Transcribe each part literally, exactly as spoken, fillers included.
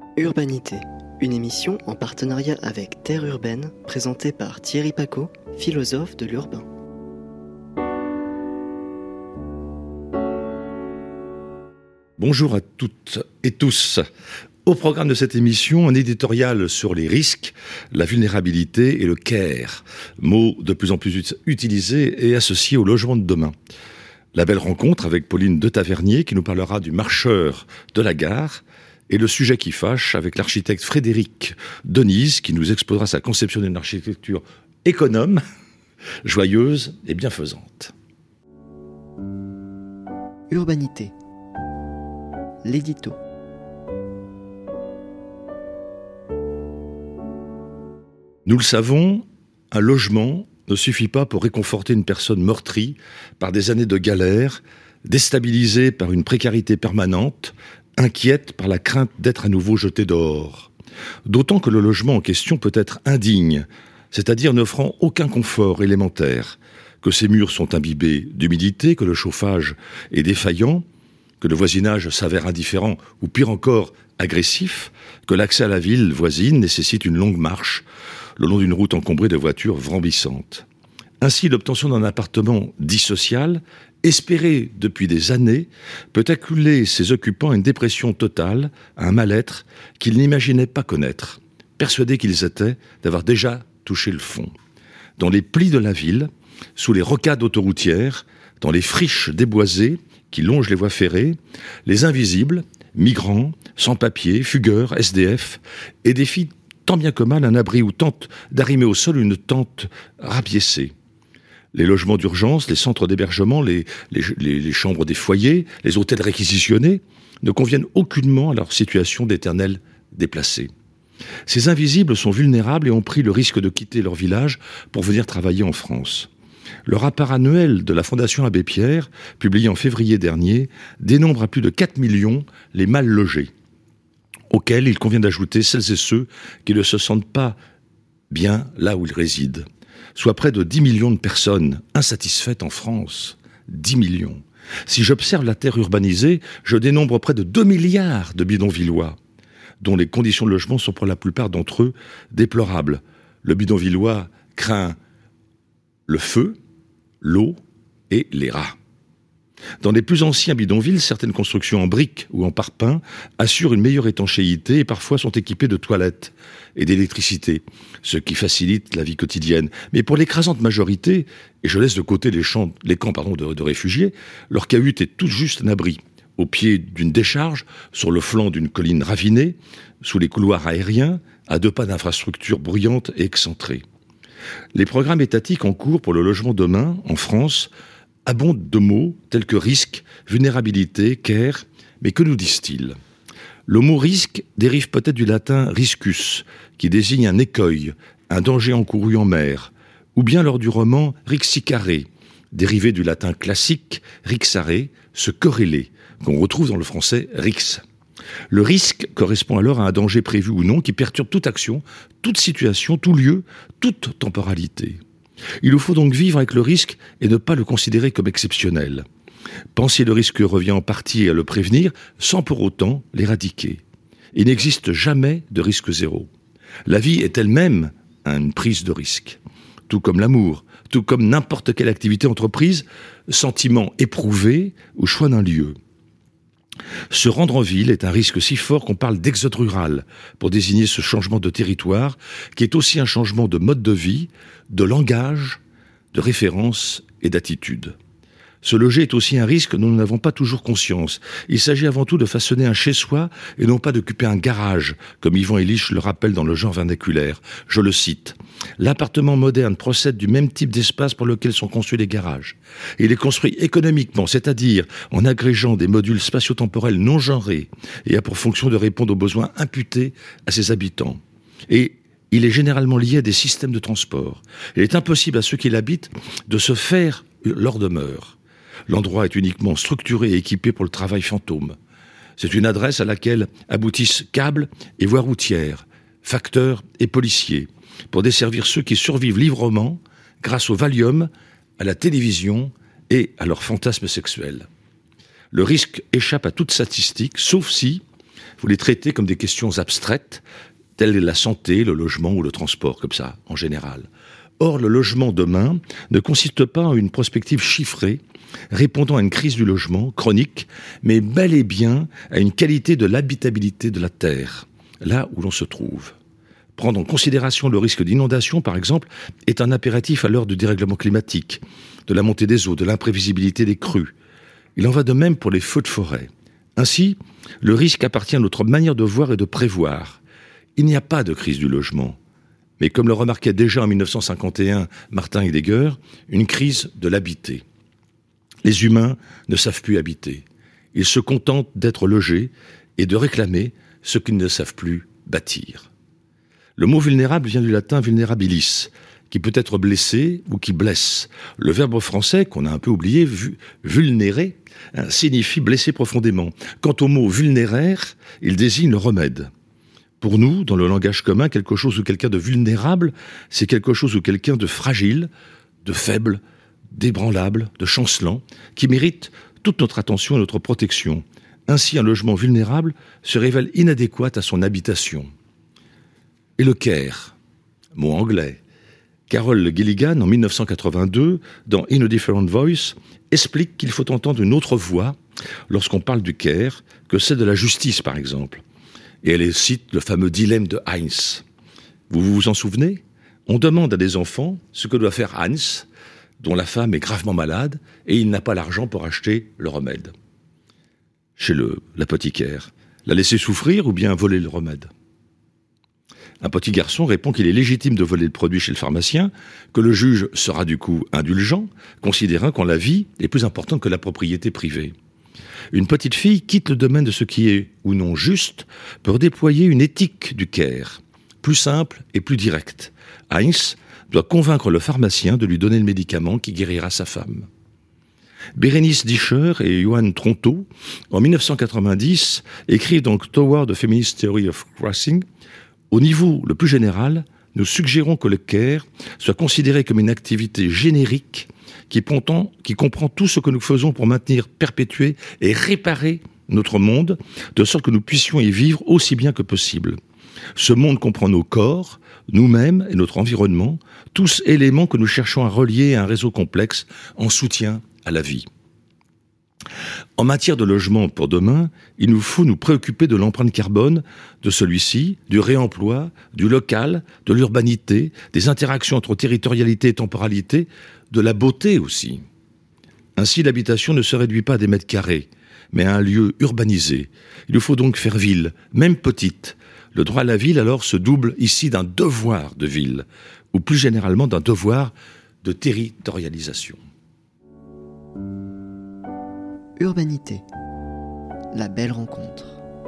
Urbanité, une émission en partenariat avec Terre Urbaine, présentée par Thierry Pacaud, philosophe de l'urbain. Bonjour à toutes et tous. Au programme de cette émission, un éditorial sur les risques, la vulnérabilité et le care, mots de plus en plus utilisés et associés au logement de demain. La belle rencontre avec Pauline de Tavernier qui nous parlera du marcheur de la gare et le sujet qui fâche avec l'architecte Frédéric Denise qui nous exposera sa conception d'une architecture économe, joyeuse et bienfaisante. Urbanité, l'édito. Nous le savons, un logement ne suffit pas pour réconforter une personne meurtrie par des années de galère, déstabilisée par une précarité permanente, inquiète par la crainte d'être à nouveau jetée dehors. D'autant que le logement en question peut être indigne, c'est-à-dire n'offrant aucun confort élémentaire, que ses murs sont imbibés d'humidité, que le chauffage est défaillant, que le voisinage s'avère indifférent ou pire encore agressif, que l'accès à la ville voisine nécessite une longue marche le long d'une route encombrée de voitures vrambissantes. Ainsi, l'obtention d'un appartement dit social, espéré depuis des années, peut acculer ses occupants à une dépression totale, à un mal-être qu'ils n'imaginaient pas connaître, persuadés qu'ils étaient d'avoir déjà touché le fond. Dans les plis de la ville, sous les rocades autoroutières, dans les friches déboisées qui longent les voies ferrées, les invisibles, migrants, sans-papiers, fugueurs, S D F, et défient tant bien que mal un abri ou tentent d'arrimer au sol une tente rapiécée. Les logements d'urgence, les centres d'hébergement, les, les, les, les chambres des foyers, les hôtels réquisitionnés ne conviennent aucunement à leur situation d'éternels déplacés. Ces invisibles sont vulnérables et ont pris le risque de quitter leur village pour venir travailler en France. Le rapport annuel de la Fondation Abbé Pierre, publié en février dernier, dénombre à plus de quatre millions les mal logés, auxquels il convient d'ajouter celles et ceux qui ne se sentent pas bien là où ils résident. Soit près de dix millions de personnes insatisfaites en France. dix millions. Si j'observe la terre urbanisée, je dénombre près de deux milliards de bidonvillois, dont les conditions de logement sont pour la plupart d'entre eux déplorables. Le bidonvillois craint le feu, l'eau et les rats. Dans les plus anciens bidonvilles, certaines constructions en briques ou en parpaing assurent une meilleure étanchéité et parfois sont équipées de toilettes et d'électricité, ce qui facilite la vie quotidienne. Mais pour l'écrasante majorité, et je laisse de côté les, champs, les camps pardon, de, de réfugiés, leur cahute est tout juste un abri, au pied d'une décharge, sur le flanc d'une colline ravinée, sous les couloirs aériens, à deux pas d'infrastructures bruyantes et excentrées. Les programmes étatiques en cours pour le logement demain, en France, abondent de mots tels que risque, vulnérabilité, care, mais que nous disent-ils ? Le mot risque dérive peut-être du latin riscus, qui désigne un écueil, un danger encouru en mer, ou bien lors du roman rixicare, dérivé du latin classique rixare, se quereller, qu'on retrouve dans le français rix. Le risque correspond alors à un danger prévu ou non qui perturbe toute action, toute situation, tout lieu, toute temporalité. Il nous faut donc vivre avec le risque et ne pas le considérer comme exceptionnel. Penser le risque revient en partie à le prévenir sans pour autant l'éradiquer. Il n'existe jamais de risque zéro. La vie est elle-même une prise de risque. Tout comme l'amour, tout comme n'importe quelle activité entreprise, sentiment éprouvé ou choix d'un lieu. Se rendre en ville est un risque si fort qu'on parle d'exode rural pour désigner ce changement de territoire qui est aussi un changement de mode de vie, de langage, de référence et d'attitude. Se loger est aussi un risque dont nous n'avons pas toujours conscience. Il s'agit avant tout de façonner un chez-soi et non pas d'occuper un garage, comme Yvan Illich le rappelle dans le genre vernaculaire. Je le cite. L'appartement moderne procède du même type d'espace pour lequel sont conçus les garages. Il est construit économiquement, c'est-à-dire en agrégeant des modules spatio-temporels non genrés et a pour fonction de répondre aux besoins imputés à ses habitants. Et il est généralement lié à des systèmes de transport. Il est impossible à ceux qui l'habitent de se faire leur demeure. L'endroit est uniquement structuré et équipé pour le travail fantôme. C'est une adresse à laquelle aboutissent câbles et voies routières, facteurs et policiers, pour desservir ceux qui survivent librement grâce au Valium, à la télévision et à leurs fantasmes sexuels. Le risque échappe à toute statistique, sauf si vous les traitez comme des questions abstraites, telles la santé, le logement ou le transport, comme ça, en général. Or, le logement demain ne consiste pas en une prospective chiffrée, répondant à une crise du logement chronique, mais bel et bien à une qualité de l'habitabilité de la terre, là où l'on se trouve. Prendre en considération le risque d'inondation, par exemple, est un impératif à l'heure du dérèglement climatique, de la montée des eaux, de l'imprévisibilité des crues. Il en va de même pour les feux de forêt. Ainsi, le risque appartient à notre manière de voir et de prévoir. Il n'y a pas de crise du logement, mais comme le remarquait déjà en mille neuf cent cinquante et un Martin Heidegger, une crise de l'habiter. Les humains ne savent plus habiter. Ils se contentent d'être logés et de réclamer ce qu'ils ne savent plus bâtir. Le mot vulnérable vient du latin vulnerabilis, qui peut être blessé ou qui blesse. Le verbe français, qu'on a un peu oublié, vu, vulnérer, hein, signifie blesser profondément. Quant au mot vulnéraire, il désigne le remède. Pour nous, dans le langage commun, quelque chose ou quelqu'un de vulnérable, c'est quelque chose ou quelqu'un de fragile, de faible, d'ébranlable, de chancelant, qui mérite toute notre attention et notre protection. Ainsi, un logement vulnérable se révèle inadéquat à son habitation. Et le care, mot anglais. Carol Gilligan, en mille neuf cent quatre-vingt-deux, dans In a Different Voice, explique qu'il faut entendre une autre voix lorsqu'on parle du care que celle de la justice, par exemple. Et elle cite le fameux dilemme de Heinz. Vous vous en souvenez ? On demande à des enfants ce que doit faire Heinz, dont la femme est gravement malade, et il n'a pas l'argent pour acheter le remède. Chez le, l'apothicaire, la laisser souffrir ou bien voler le remède ? Un petit garçon répond qu'il est légitime de voler le produit chez le pharmacien, que le juge sera du coup indulgent, considérant qu'en la vie est plus importante que la propriété privée. Une petite fille quitte le domaine de ce qui est ou non juste pour déployer une éthique du care, plus simple et plus directe. Heinz doit convaincre le pharmacien de lui donner le médicament qui guérira sa femme. Bérénice Discher et Johan Tronto, en mille neuf cent quatre-vingt-dix, écrivent donc Toward the Feminist Theory of Crossing. Au niveau le plus général, nous suggérons que le care soit considéré comme une activité générique qui, pontant, qui comprend tout ce que nous faisons pour maintenir, perpétuer et réparer notre monde, de sorte que nous puissions y vivre aussi bien que possible. Ce monde comprend nos corps, nous-mêmes et notre environnement, tous éléments que nous cherchons à relier à un réseau complexe en soutien à la vie. En matière de logement pour demain, il nous faut nous préoccuper de l'empreinte carbone de celui-ci, du réemploi, du local, de l'urbanité, des interactions entre territorialité et temporalité, de la beauté aussi. Ainsi, l'habitation ne se réduit pas à des mètres carrés, mais à un lieu urbanisé. Il nous faut donc faire ville, même petite. Le droit à la ville, alors, se double ici d'un devoir de ville, ou plus généralement d'un devoir de territorialisation. Urbanité, la belle rencontre.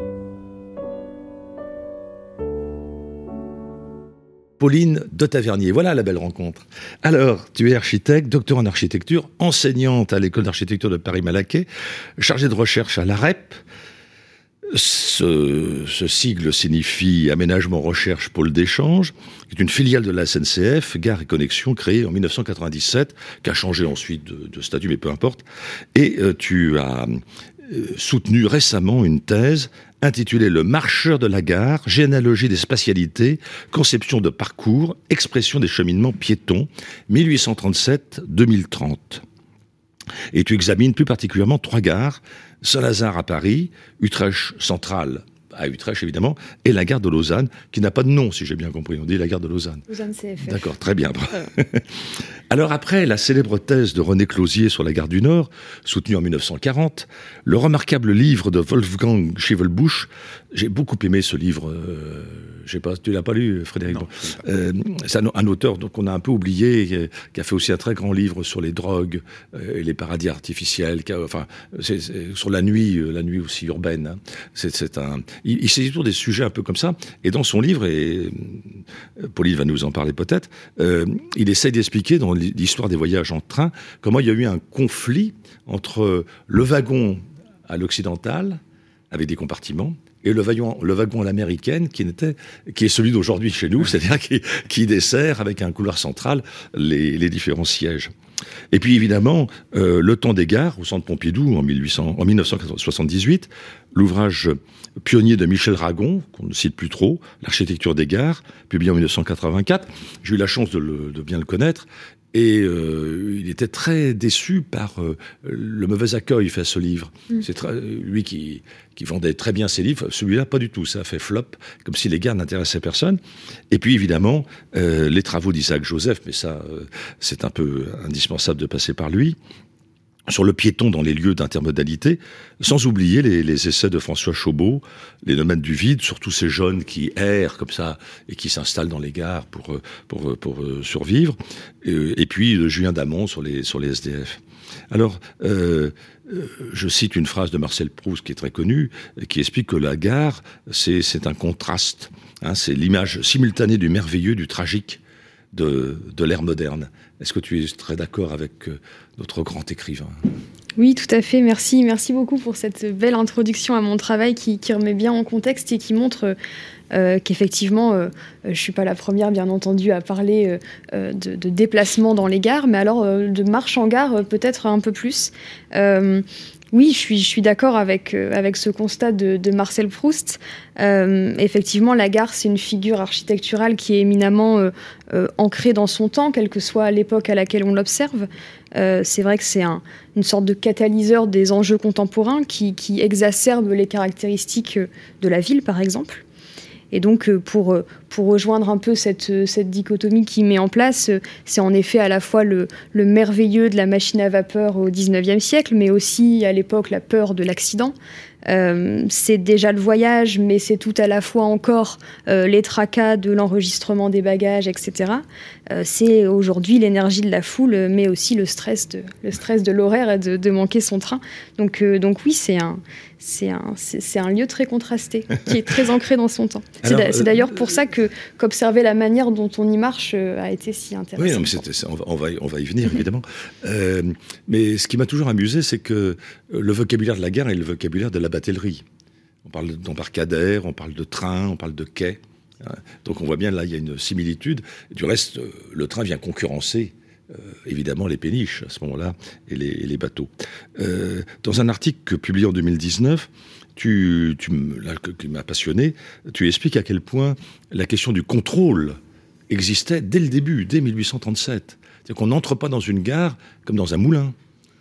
Pauline de Tavernier, voilà la belle rencontre. Alors, tu es architecte, docteur en architecture, enseignante à l'école d'architecture de Paris-Malaquais, chargée de recherche à l'AREP. Ce, ce sigle signifie Aménagement Recherche Pôle d'Échange, qui est une filiale de la S N C F, Gare et Connexion, créée en mille neuf cent quatre-vingt-dix-sept, qui a changé ensuite de, de statut, mais peu importe. Et euh, tu as euh, soutenu récemment une thèse intitulée « Le marcheur de la gare, généalogie des spatialités, conception de parcours, expression des cheminements piétons, mille huit cent trente-sept à deux mille trente ». Et tu examines plus particulièrement trois gares, Saint-Lazare à Paris, Utrecht centrale à Utrecht évidemment, et la gare de Lausanne, qui n'a pas de nom si j'ai bien compris, on dit la gare de Lausanne. Lausanne C F F. D'accord, très bien. Alors après la célèbre thèse de René Closier sur la gare du Nord, soutenue en mille neuf cent quarante, le remarquable livre de Wolfgang Schivelbusch, j'ai beaucoup aimé ce livre, euh, je sais pas, tu l'as pas lu Frédéric? Non, euh, c'est un, un auteur donc on a un peu oublié, qui a fait aussi un très grand livre sur les drogues euh, et les paradis artificiels, qui a, enfin c'est, c'est, sur la nuit, euh, la nuit aussi urbaine. Hein. C'est, c'est un, il, il saisit toujours des sujets un peu comme ça, et dans son livre, et euh, Pauline va nous en parler peut-être, euh, il essaye d'expliquer dans l'histoire des voyages en train comment il y a eu un conflit entre le wagon à l'occidental avec des compartiments et le wagon, le wagon à l'américaine qui, n'était, qui est celui d'aujourd'hui chez nous, c'est-à-dire qui, qui dessert avec un couloir central les, les différents sièges. Et puis évidemment, euh, le temps des gares au centre Pompidou en, mille huit cents, en mille neuf cent soixante-dix-huit, l'ouvrage pionnier de Michel Ragon, qu'on ne cite plus trop, L'architecture des gares, publié en mille neuf cent quatre-vingt-quatre. J'ai eu la chance de, le, de bien le connaître. Et euh, il était très déçu par euh, le mauvais accueil fait à ce livre. Mmh. C'est très, lui qui, qui vendait très bien ses livres, celui-là pas du tout, ça a fait flop, comme si les gares n'intéressaient personne. Et puis évidemment, euh, les travaux d'Isaac Joseph, mais ça euh, c'est un peu indispensable de passer par lui, sur le piéton dans les lieux d'intermodalité, sans oublier les, les essais de François Chaubeau, les domaines du vide, surtout ces jeunes qui errent comme ça et qui s'installent dans les gares pour pour pour, pour survivre, et, et puis de Julien Damon sur les sur les S D F. Alors, euh, je cite une phrase de Marcel Proust qui est très connue, qui explique que la gare, c'est c'est un contraste, hein, c'est l'image simultanée du merveilleux, du tragique de de l'ère moderne. Est-ce que tu es très d'accord avec euh, notre grand écrivain ? Oui, tout à fait. Merci. Merci beaucoup pour cette belle introduction à mon travail qui, qui remet bien en contexte et qui montre euh, qu'effectivement, euh, je ne suis pas la première, bien entendu, à parler euh, de, de déplacement dans les gares, mais alors euh, de marche en gare, euh, peut-être un peu plus. Euh, Oui, je suis, je suis d'accord avec, euh, avec ce constat de, de Marcel Proust. Euh, effectivement, la gare, c'est une figure architecturale qui est éminemment euh, euh, ancrée dans son temps, quelle que soit l'époque à laquelle on l'observe. Euh, c'est vrai que c'est un, une sorte de catalyseur des enjeux contemporains qui, qui exacerbe les caractéristiques de la ville, par exemple. Et donc, pour, pour rejoindre un peu cette, cette dichotomie qu'il met en place, c'est en effet à la fois le, le merveilleux de la machine à vapeur au dix-neuvième siècle, mais aussi à l'époque la peur de l'accident. Euh, c'est déjà le voyage, mais c'est tout à la fois encore euh, les tracas de l'enregistrement des bagages, et cetera. Euh, c'est aujourd'hui l'énergie de la foule, mais aussi le stress de, le stress de l'horaire et de, de manquer son train. Donc, euh, donc oui, c'est un, c'est, un, c'est, c'est un lieu très contrasté, qui est très ancré dans son temps. Alors, c'est, d'a- c'est d'ailleurs pour ça que, qu'observer la manière dont on y marche euh, a été si intéressant. Oui, non, mais c'était, c'est, on, va, on, va y, on va y venir, évidemment. euh, mais ce qui m'a toujours amusé, c'est que le vocabulaire de la gare est le vocabulaire de la batellerie. On parle d'embarcadère, on parle de train, on parle de quai. Donc on voit bien, là, il y a une similitude. Du reste, le train vient concurrencer, euh, évidemment, les péniches, à ce moment-là, et les, et les bateaux. Euh, dans un article publié en deux mille dix-neuf, tu, tu, là, qui m'a passionné, tu expliques à quel point la question du contrôle existait dès le début, dès mille huit cent trente-sept. C'est-à-dire qu'on n'entre pas dans une gare comme dans un moulin.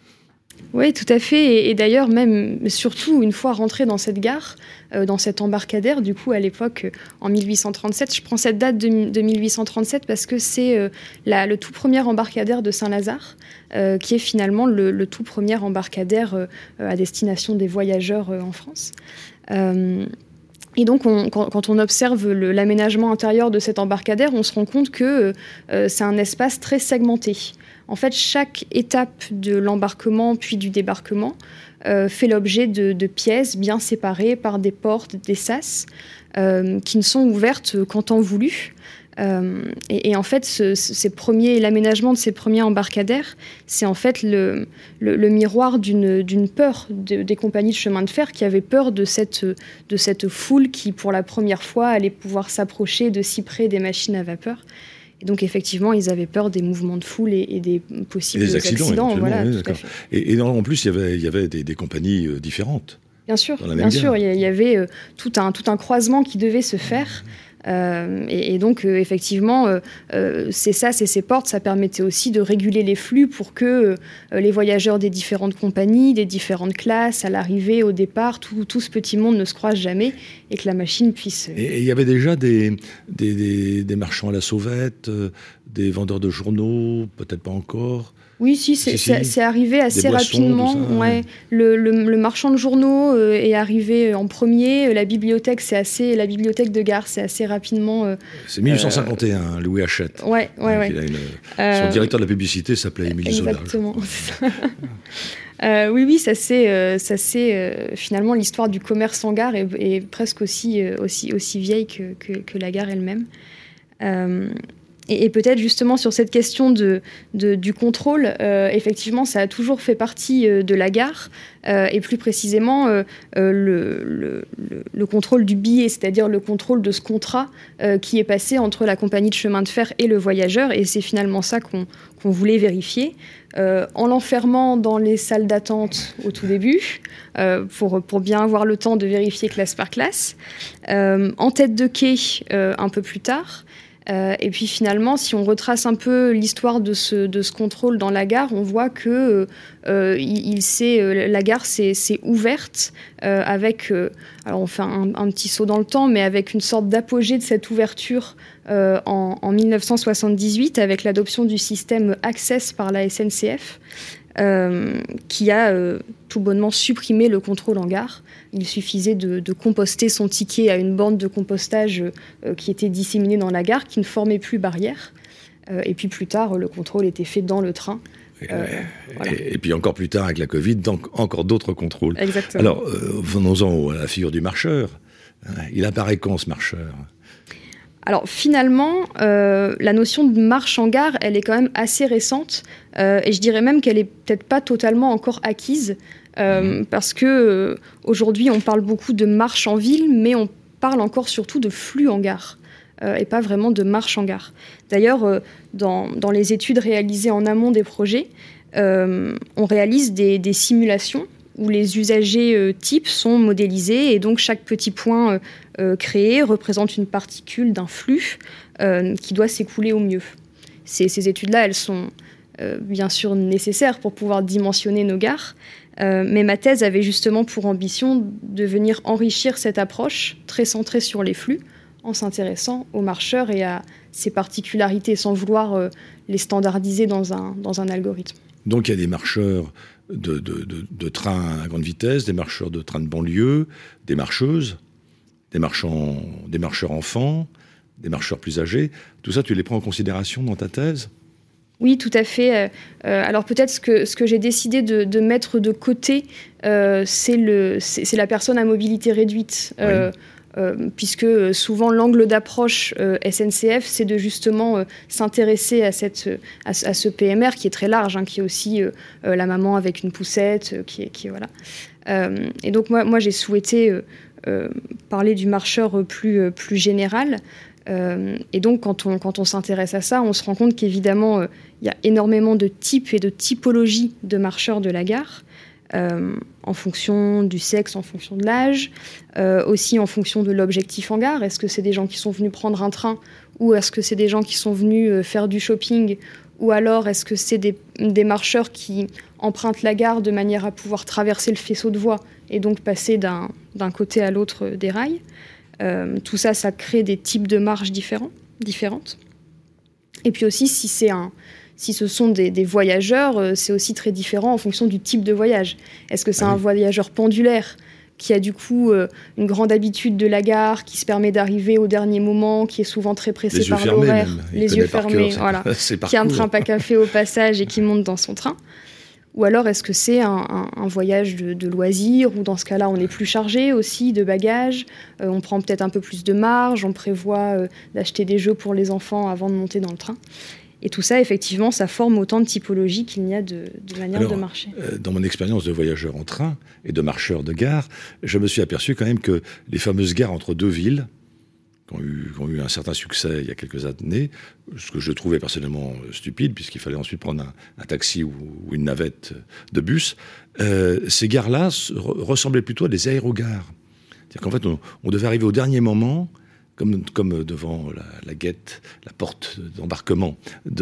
Oui, tout à fait. Et, et d'ailleurs, même, surtout, une fois rentré dans cette gare, euh, dans cet embarcadère, du coup, à l'époque, euh, en mille huit cent trente-sept, je prends cette date de, de mille huit cent trente-sept parce que c'est euh, la, le tout premier embarcadère de Saint-Lazare, euh, qui est finalement le, le tout premier embarcadère euh, à destination des voyageurs euh, en France. Euh, Et donc, on, quand, quand on observe le, l'aménagement intérieur de cet embarcadère, on se rend compte que euh, c'est un espace très segmenté. En fait, chaque étape de l'embarquement puis du débarquement euh, fait l'objet de, de pièces bien séparées par des portes, des sas, euh, qui ne sont ouvertes qu'en temps voulu. Euh, et, et en fait, ce, ces premiers, l'aménagement de ces premiers embarcadères, c'est en fait le, le, le miroir d'une, d'une peur de, des compagnies de chemin de fer qui avaient peur de cette, de cette foule qui, pour la première fois, allait pouvoir s'approcher de si près des machines à vapeur. Et donc, effectivement, ils avaient peur des mouvements de foule et, et des possibles et des accidents. accidents voilà, oui, tout à fait. Et, et en plus, il y avait, il y avait des, des compagnies euh, différentes. Bien sûr, bien sûr, il y avait euh, tout, un, tout un croisement qui devait se faire. Euh, et, et donc, euh, effectivement, euh, euh, c'est ça, c'est ces portes, ça permettait aussi de réguler les flux pour que euh, les voyageurs des différentes compagnies, des différentes classes, à l'arrivée, au départ, tout, tout ce petit monde ne se croise jamais et que la machine puisse... Euh... Et il y avait déjà des, des, des, des marchands à la sauvette, euh, des vendeurs de journaux, peut-être pas encore. Oui, si, c'est, si, si. c'est arrivé assez boissons, rapidement. Ça, ouais. Ouais. Le, le, le marchand de journaux euh, est arrivé en premier. La bibliothèque, c'est assez, la bibliothèque de gare, c'est assez rapidement. Euh, c'est mille huit cent cinquante et un, euh, Louis Hachette. Ouais, ouais, ouais. Il a une, euh, son directeur de la publicité s'appelait Émile Zola. Exactement. euh, oui, oui, ça c'est, euh, ça c'est euh, finalement l'histoire du commerce en gare est, est presque aussi, euh, aussi, aussi vieille que, que, que la gare elle-même. Euh, Et, et peut-être justement sur cette question de, de, du contrôle, euh, effectivement, ça a toujours fait partie euh, de la gare, euh, et plus précisément euh, euh, le, le, le, le contrôle du billet, c'est-à-dire le contrôle de ce contrat euh, qui est passé entre la compagnie de chemin de fer et le voyageur, et c'est finalement ça qu'on, qu'on voulait vérifier. Euh, en l'enfermant dans les salles d'attente au tout début, euh, pour, pour bien avoir le temps de vérifier classe par classe, euh, en tête de quai euh, un peu plus tard. Euh, et puis finalement, si on retrace un peu l'histoire de ce, de ce contrôle dans la gare, on voit que euh, il, il s'est, euh, la gare s'est, s'est ouverte euh, avec, euh, alors on fait un, un petit saut dans le temps, mais avec une sorte d'apogée de cette ouverture euh, en, en dix-neuf cent soixante-dix-huit avec l'adoption du système Access par la S N C F. Euh, qui a euh, tout bonnement supprimé le contrôle en gare. Il suffisait de, de composter son ticket à une borne de compostage euh, qui était disséminée dans la gare, qui ne formait plus barrière. Euh, et puis plus tard, le contrôle était fait dans le train. Euh, voilà. et, et puis encore plus tard, avec la Covid, donc encore d'autres contrôles. Exactement. Alors, euh, venons-en à la figure du marcheur. Il apparaît quand, ce marcheur ? Alors finalement, euh, la notion de marche en gare, elle est quand même assez récente, euh, et je dirais même qu'elle est peut-être pas totalement encore acquise, euh, mmh. parce que euh, aujourd'hui on parle beaucoup de marche en ville, mais on parle encore surtout de flux en gare, euh, et pas vraiment de marche en gare. D'ailleurs, euh, dans, dans les études réalisées en amont des projets, euh, on réalise des, des simulations où les usagers euh, types sont modélisés, et donc chaque petit point euh, euh, créé représente une particule d'un flux euh, qui doit s'écouler au mieux. Ces, ces études-là, elles sont euh, bien sûr nécessaires pour pouvoir dimensionner nos gares, euh, mais ma thèse avait justement pour ambition de venir enrichir cette approche très centrée sur les flux, en s'intéressant aux marcheurs et à ces particularités, sans vouloir euh, les standardiser dans un, dans un algorithme. Donc il y a des marcheurs de, de, de, de trains à grande vitesse, des marcheurs de trains de banlieue, des marcheuses, des, marchands, des marcheurs enfants, des marcheurs plus âgés. Tout ça, tu les prends en considération dans ta thèse ? Oui, tout à fait. Euh, alors peut-être ce que, ce que j'ai décidé de, de mettre de côté, euh, c'est, le, c'est, c'est la personne à mobilité réduite. Euh, oui. Euh, puisque souvent l'angle d'approche euh, S N C F, c'est de justement euh, s'intéresser à, cette, à, à ce P M R qui est très large, hein, qui est aussi euh, euh, la maman avec une poussette, euh, qui est, qui est, voilà. Euh, et donc moi, moi j'ai souhaité euh, euh, parler du marcheur plus, euh, plus général. Euh, et donc quand on, quand on s'intéresse à ça, on se rend compte qu'évidemment il euh, y a énormément de types et de typologies de marcheurs de la gare. Euh, en fonction du sexe, en fonction de l'âge, euh, aussi en fonction de l'objectif en gare. Est-ce que c'est des gens qui sont venus prendre un train, ou est-ce que c'est des gens qui sont venus euh, faire du shopping, ou alors est-ce que c'est des, des marcheurs qui empruntent la gare de manière à pouvoir traverser le faisceau de voies et donc passer d'un, d'un côté à l'autre des rails. Euh, tout ça, ça crée des types de marches différents, différentes. Et puis aussi, si c'est un... Si ce sont des, des voyageurs, c'est aussi très différent en fonction du type de voyage. Est-ce que c'est ah oui. un voyageur pendulaire qui a du coup euh, une grande habitude de la gare, qui se permet d'arriver au dernier moment, qui est souvent très pressé par l'horaire, les yeux fermés, les yeux fermés, voilà, qui a un train pas café au passage et qui monte dans son train? Ou alors est-ce que c'est un, un, un voyage de, de loisirs, où dans ce cas-là on est plus chargé aussi de bagages, euh, on prend peut-être un peu plus de marge, on prévoit euh, d'acheter des jeux pour les enfants avant de monter dans le train. Et tout ça, effectivement, ça forme autant de typologies qu'il n'y a de, de manières de marcher. Euh, dans mon expérience de voyageur en train et de marcheur de gare, je me suis aperçu quand même que les fameuses gares entre deux villes, qui ont eu, qui ont eu un certain succès il y a quelques années, ce que je trouvais personnellement stupide, puisqu'il fallait ensuite prendre un, un taxi ou, ou une navette de bus, euh, ces gares-là ressemblaient plutôt à des aérogares. C'est-à-dire qu'en fait, on, on devait arriver au dernier moment, Comme, comme devant la, la guette, la porte d'embarquement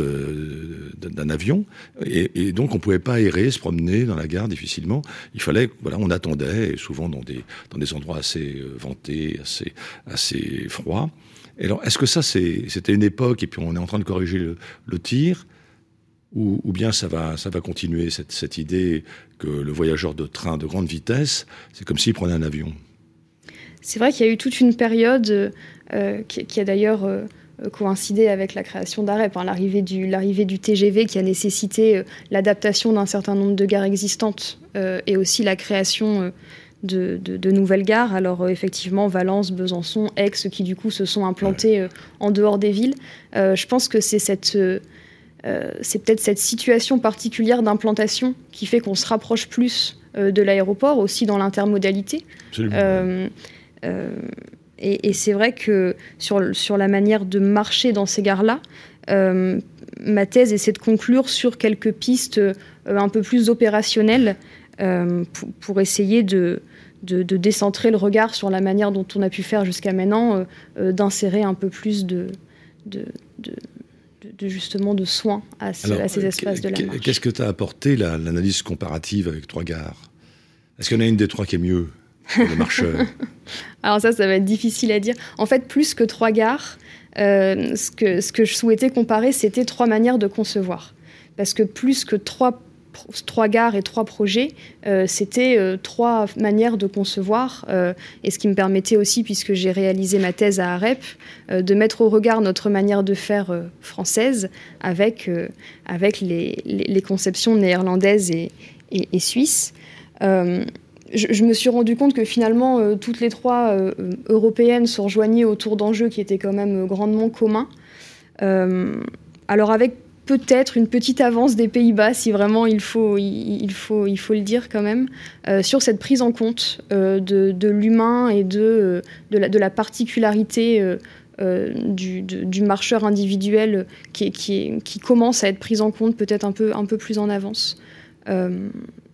de, de, d'un avion. Et, et donc, on ne pouvait pas errer, se promener dans la gare difficilement. Il fallait, voilà, on attendait, et souvent dans des, dans des endroits assez ventés, assez, assez froids. Et alors, est-ce que ça, c'est, c'était une époque, et puis on est en train de corriger le, le tir, ou, ou bien ça va, ça va continuer, cette, cette idée que le voyageur de train de grande vitesse, c'est comme s'il prenait un avion? C'est vrai qu'il y a eu toute une période euh, qui, qui a d'ailleurs euh, coïncidé avec la création d'AREP, hein, l'arrivée du, l'arrivée du T G V qui a nécessité euh, l'adaptation d'un certain nombre de gares existantes euh, et aussi la création euh, de, de, de nouvelles gares. Alors, euh, effectivement, Valence, Besançon, Aix, qui du coup se sont implantés euh, en dehors des villes. Euh, je pense que c'est, cette, euh, c'est peut-être cette situation particulière d'implantation qui fait qu'on se rapproche plus euh, de l'aéroport, aussi dans l'intermodalité. Absolument. Euh, euh, et, et c'est vrai que sur, sur la manière de marcher dans ces gares-là, euh, ma thèse essaie de conclure sur quelques pistes euh, un peu plus opérationnelles euh, pour, pour essayer de, de, de décentrer le regard sur la manière dont on a pu faire jusqu'à maintenant, euh, euh, d'insérer un peu plus de, de, de, de, de justement de soins à, ce, Alors, à ces espaces de la marche. Qu'est-ce que t'as apporté la, l'analyse comparative avec trois gares? Est-ce qu'il y en a une des trois qui est mieux pour le marcheur? Alors ça, ça va être difficile à dire. En fait, plus que trois gares, euh, ce, que, ce que je souhaitais comparer, c'était trois manières de concevoir. Parce que plus que trois, trois gares et trois projets, euh, c'était euh, trois manières de concevoir. Euh, et ce qui me permettait aussi, puisque j'ai réalisé ma thèse à AREP, euh, de mettre au regard notre manière de faire euh, française avec, euh, avec les, les, les conceptions néerlandaises et, et, et suisses. Euh, Je, je me suis rendu compte que finalement, euh, toutes les trois euh, européennes se rejoignaient autour d'enjeux qui étaient quand même euh, grandement communs. Euh, alors avec peut-être une petite avance des Pays-Bas, si vraiment il faut, il, il faut, il faut le dire quand même, euh, sur cette prise en compte euh, de, de l'humain et de, de, la, de la particularité euh, euh, du, de, du marcheur individuel qui, qui, qui commence à être prise en compte peut-être un peu, un peu plus en avance. Euh,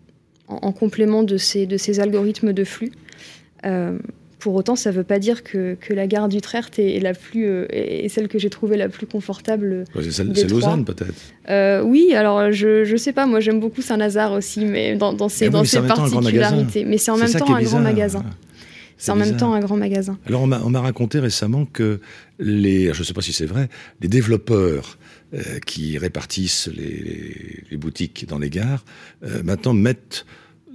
en complément de ces, de ces algorithmes de flux. Euh, pour autant, ça ne veut pas dire que, que la gare d'Utrecht est, est, la plus, euh, est celle que j'ai trouvée la plus confortable. Ouais, c'est celle, c'est Lausanne, peut-être. euh, Oui, alors je ne sais pas, moi j'aime beaucoup Saint-Lazare aussi, mais dans, dans ses, mais dans oui, ses particularités. Mais c'est en c'est même temps un grand magasin. C'est, c'est en même temps un grand magasin. Alors on m'a, on m'a raconté récemment que les, je ne sais pas si c'est vrai, les développeurs euh, qui répartissent les, les, les boutiques dans les gares, euh, maintenant mettent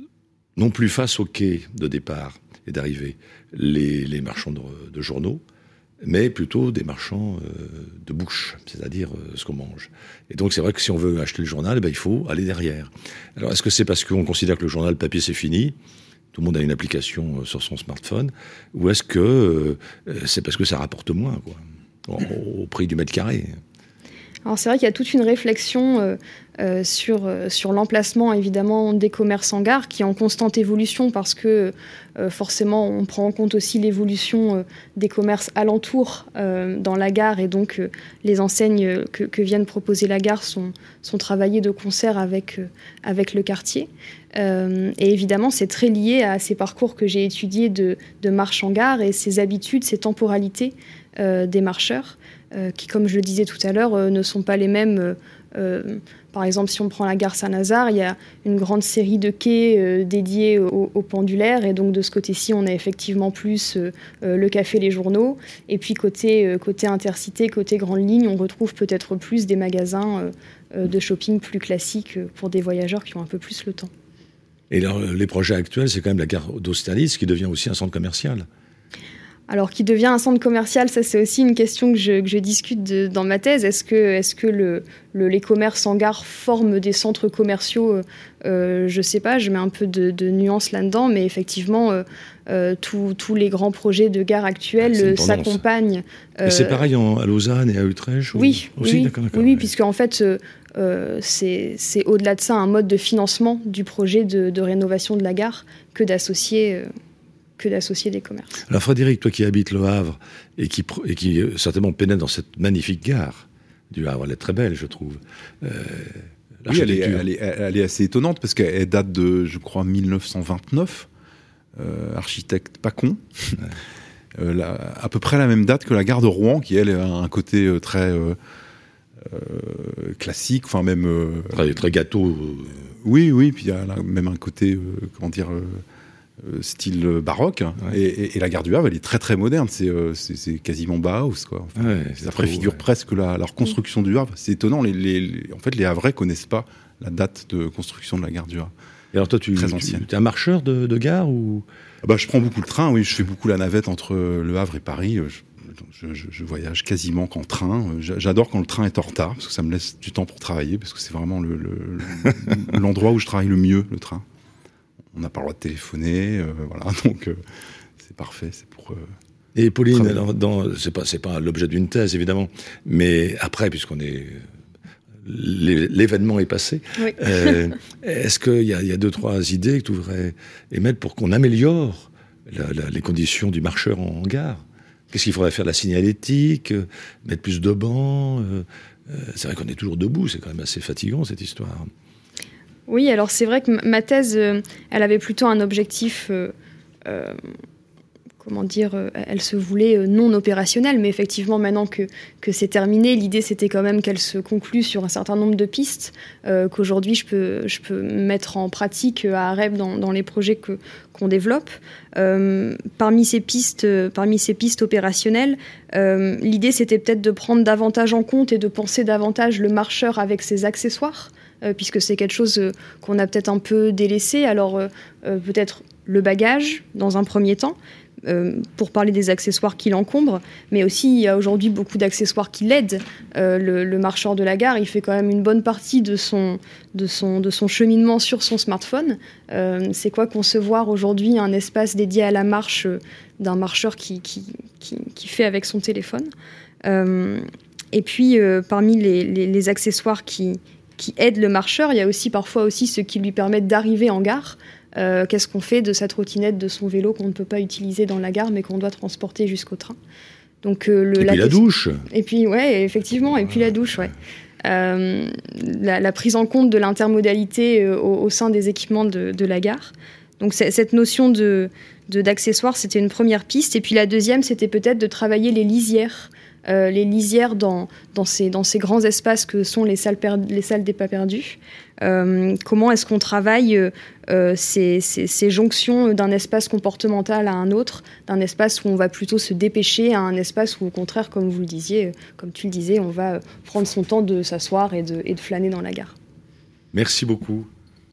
non plus face au quai de départ et d'arrivée les, les marchands de, de journaux, mais plutôt des marchands euh, de bouche, c'est-à-dire euh, ce qu'on mange. Et donc c'est vrai que si on veut acheter le journal, eh ben, il faut aller derrière. Alors est-ce que c'est parce qu'on considère que le journal papier c'est fini ? Tout le monde a une application sur son smartphone, ou est-ce que euh, c'est parce que ça rapporte moins, quoi, au, au prix du mètre carré? Alors c'est vrai qu'il y a toute une réflexion euh, euh, sur, euh, sur l'emplacement évidemment des commerces en gare qui est en constante évolution parce que euh, forcément on prend en compte aussi l'évolution euh, des commerces alentours euh, dans la gare et donc euh, les enseignes que, que viennent proposer la gare sont, sont travaillées de concert avec, euh, avec le quartier. Euh, et évidemment c'est très lié à ces parcours que j'ai étudiés de, de marche en gare et ces habitudes, ces temporalités euh, des marcheurs. Euh, qui, comme je le disais tout à l'heure, euh, ne sont pas les mêmes. Euh, euh, par exemple, si on prend la gare Saint-Lazare, il y a une grande série de quais euh, dédiés au, au pendulaire, et donc de ce côté-ci, on a effectivement plus euh, euh, le café, les journaux, et puis côté, euh, côté intercité, côté grande ligne, on retrouve peut-être plus des magasins euh, euh, de shopping plus classiques euh, pour des voyageurs qui ont un peu plus le temps. Et alors, les projets actuels, c'est quand même la gare d'Austerlitz qui devient aussi un centre commercial. Alors, qui devient un centre commercial, ça c'est aussi une question que je, que je discute de, dans ma thèse. Est-ce que, est-ce que le, le, les commerces en gare forment des centres commerciaux ? euh, Je ne sais pas, je mets un peu de, de nuance là-dedans, mais effectivement, euh, euh, tous les grands projets de gare actuels ah, s'accompagnent. Euh, et c'est pareil en, à Lausanne et à Utrecht Oui, ou... aussi, oui, d'accord, d'accord, oui, ouais. puisque en fait, euh, euh, c'est, c'est au-delà de ça un mode de financement du projet de, de rénovation de la gare que d'associer... Euh, que d'associer des commerces. Alors Frédéric, toi qui habites Le Havre et qui, et qui euh, certainement pénètre dans cette magnifique gare du Havre, elle est très belle, je trouve. Euh, oui, elle est, elle, est, elle est assez étonnante parce qu'elle date de, je crois, mille neuf cent vingt-neuf. Euh, architecte pas con. Ouais. Euh, la, à peu près la même date que la gare de Rouen, qui elle a un côté euh, très euh, euh, classique, enfin même euh, très, très gâteau. Euh... Oui, oui, puis il y a même un côté, euh, comment dire. Euh, style baroque, ouais. et, et, et la gare du Havre, elle est très très moderne, c'est, euh, c'est, c'est quasiment Bauhaus, quoi. Enfin, ouais, ça préfigure ouais. presque la, la reconstruction du Havre. C'est étonnant, les, les, les, en fait, les Havrais connaissent pas la date de construction de la gare du Havre. Et alors toi, tu, très tu, ancienne. tu es un marcheur de, de gare ou bah, je prends beaucoup le train, oui, je fais beaucoup la navette entre Le Havre et Paris. Je, je, je, je voyage quasiment qu'en train. J'adore quand le train est en retard, parce que ça me laisse du temps pour travailler, parce que c'est vraiment le, le, l'endroit où je travaille le mieux, le train. on n'a pas le droit de téléphoner, euh, voilà, donc euh, c'est parfait, c'est pour... Euh, Et Pauline, alors, dans, c'est pas, c'est pas l'objet d'une thèse, évidemment, mais après, puisqu'on est... l'événement est passé, oui. euh, est-ce qu'il y a, il y a deux, trois idées que tu voudrais émettre pour qu'on améliore la, la, les conditions du marcheur en, en gare? Qu'est-ce qu'il faudrait faire de la signalétique, euh, mettre plus de bancs euh, euh, c'est vrai qu'on est toujours debout, c'est quand même assez fatigant, cette histoire. Oui, alors c'est vrai que ma thèse, euh, elle avait plutôt un objectif, euh, euh, comment dire, euh, elle se voulait euh, non opérationnelle, mais effectivement, maintenant que, que c'est terminé, l'idée c'était quand même qu'elle se conclue sur un certain nombre de pistes, euh, qu'aujourd'hui je peux, je peux mettre en pratique à AREB dans, dans les projets que, qu'on développe. Euh, parmi ces pistes, euh, parmi ces pistes opérationnelles, euh, l'idée c'était peut-être de prendre davantage en compte et de penser davantage le marcheur avec ses accessoires, Euh, puisque c'est quelque chose euh, qu'on a peut-être un peu délaissé. Alors, euh, euh, peut-être le bagage, dans un premier temps, euh, pour parler des accessoires qui l'encombrent, mais aussi, il y a aujourd'hui beaucoup d'accessoires qui l'aident. Euh, le, le marcheur de la gare, il fait quand même une bonne partie de son, de son, de son cheminement sur son smartphone. Euh, c'est quoi concevoir aujourd'hui un espace dédié à la marche euh, d'un marcheur qui, qui, qui, qui fait avec son téléphone. Euh, et puis, euh, parmi les, les, les accessoires qui qui aident le marcheur, il y a aussi parfois aussi ceux qui lui permettent d'arriver en gare. Euh, qu'est-ce qu'on fait de sa trottinette, de son vélo qu'on ne peut pas utiliser dans la gare mais qu'on doit transporter jusqu'au train. Donc, euh, le, et la puis la douche. Et puis, ouais, effectivement, et puis la douche, ouais. Euh, la, la prise en compte de l'intermodalité euh, au, au sein des équipements de, de la gare. Donc, cette notion de, de, d'accessoires, c'était une première piste. Et puis la deuxième, c'était peut-être de travailler les lisières. Euh, les lisières dans, dans, ces, dans ces grands espaces que sont les salles, per- les salles des pas perdus. Euh, comment est-ce qu'on travaille euh, ces, ces, ces jonctions d'un espace comportemental à un autre, d'un espace où on va plutôt se dépêcher à un espace où, au contraire, comme vous le disiez, comme tu le disais, on va prendre son temps de s'asseoir et de, et de flâner dans la gare. Merci beaucoup.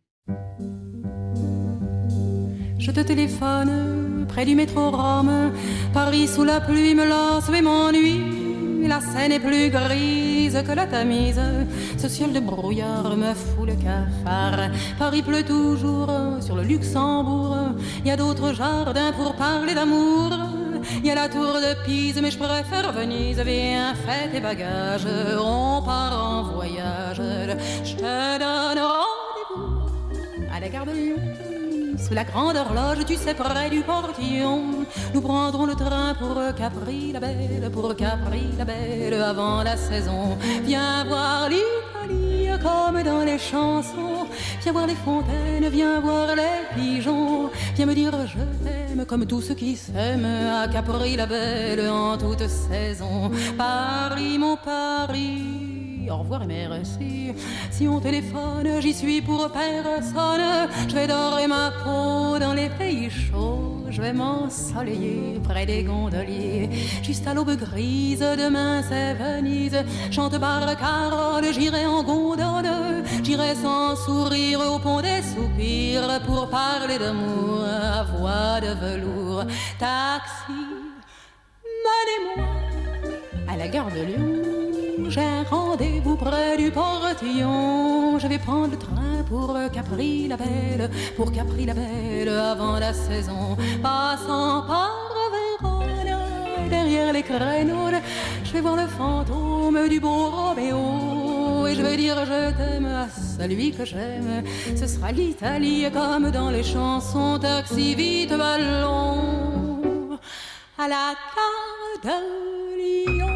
Je te téléphone près du métro Rome. Paris sous la pluie me lasse et m'ennuie. La Seine est plus grise que la Tamise. Ce ciel de brouillard me fout le cafard. Paris pleut toujours sur le Luxembourg. Il y a d'autres jardins pour parler d'amour. Il y a la tour de Pise, mais je préfère Venise. Viens, fais tes bagages, on part en voyage. Je te donne rendez-vous à la gare de Lyon. Sous la grande horloge, tu sais, près du portillon. Nous prendrons le train pour Capri-la-Belle, pour Capri-la-Belle, avant la saison. Viens voir l'Italie comme dans les chansons. Viens voir les fontaines, viens voir les pigeons. Viens me dire je t'aime comme tous ceux qui s'aiment à Capri-la-Belle en toute saison. Paris, mon Paris, au revoir et merci. Si on téléphone, j'y suis pour personne. Je vais dorer ma peau dans les pays chauds. Je vais m'ensoleiller près des gondoliers. Juste à l'aube grise, demain c'est Venise. Chante par Carole, j'irai en gondole. J'irai sans sourire au pont des soupirs pour parler d'amour à voix de velours. Taxi, menez-moi à la gare de Lyon. J'ai un rendez-vous près du portillon. Je vais prendre le train pour Capri-la-Belle, pour Capri-la-Belle avant la saison. Passant par Vérone, derrière les créneaux, je vais voir le fantôme du beau Roméo. Et je vais dire je t'aime à celui que j'aime. Ce sera l'Italie comme dans les chansons. Taxi, vite, ballon à la gare de Lyon.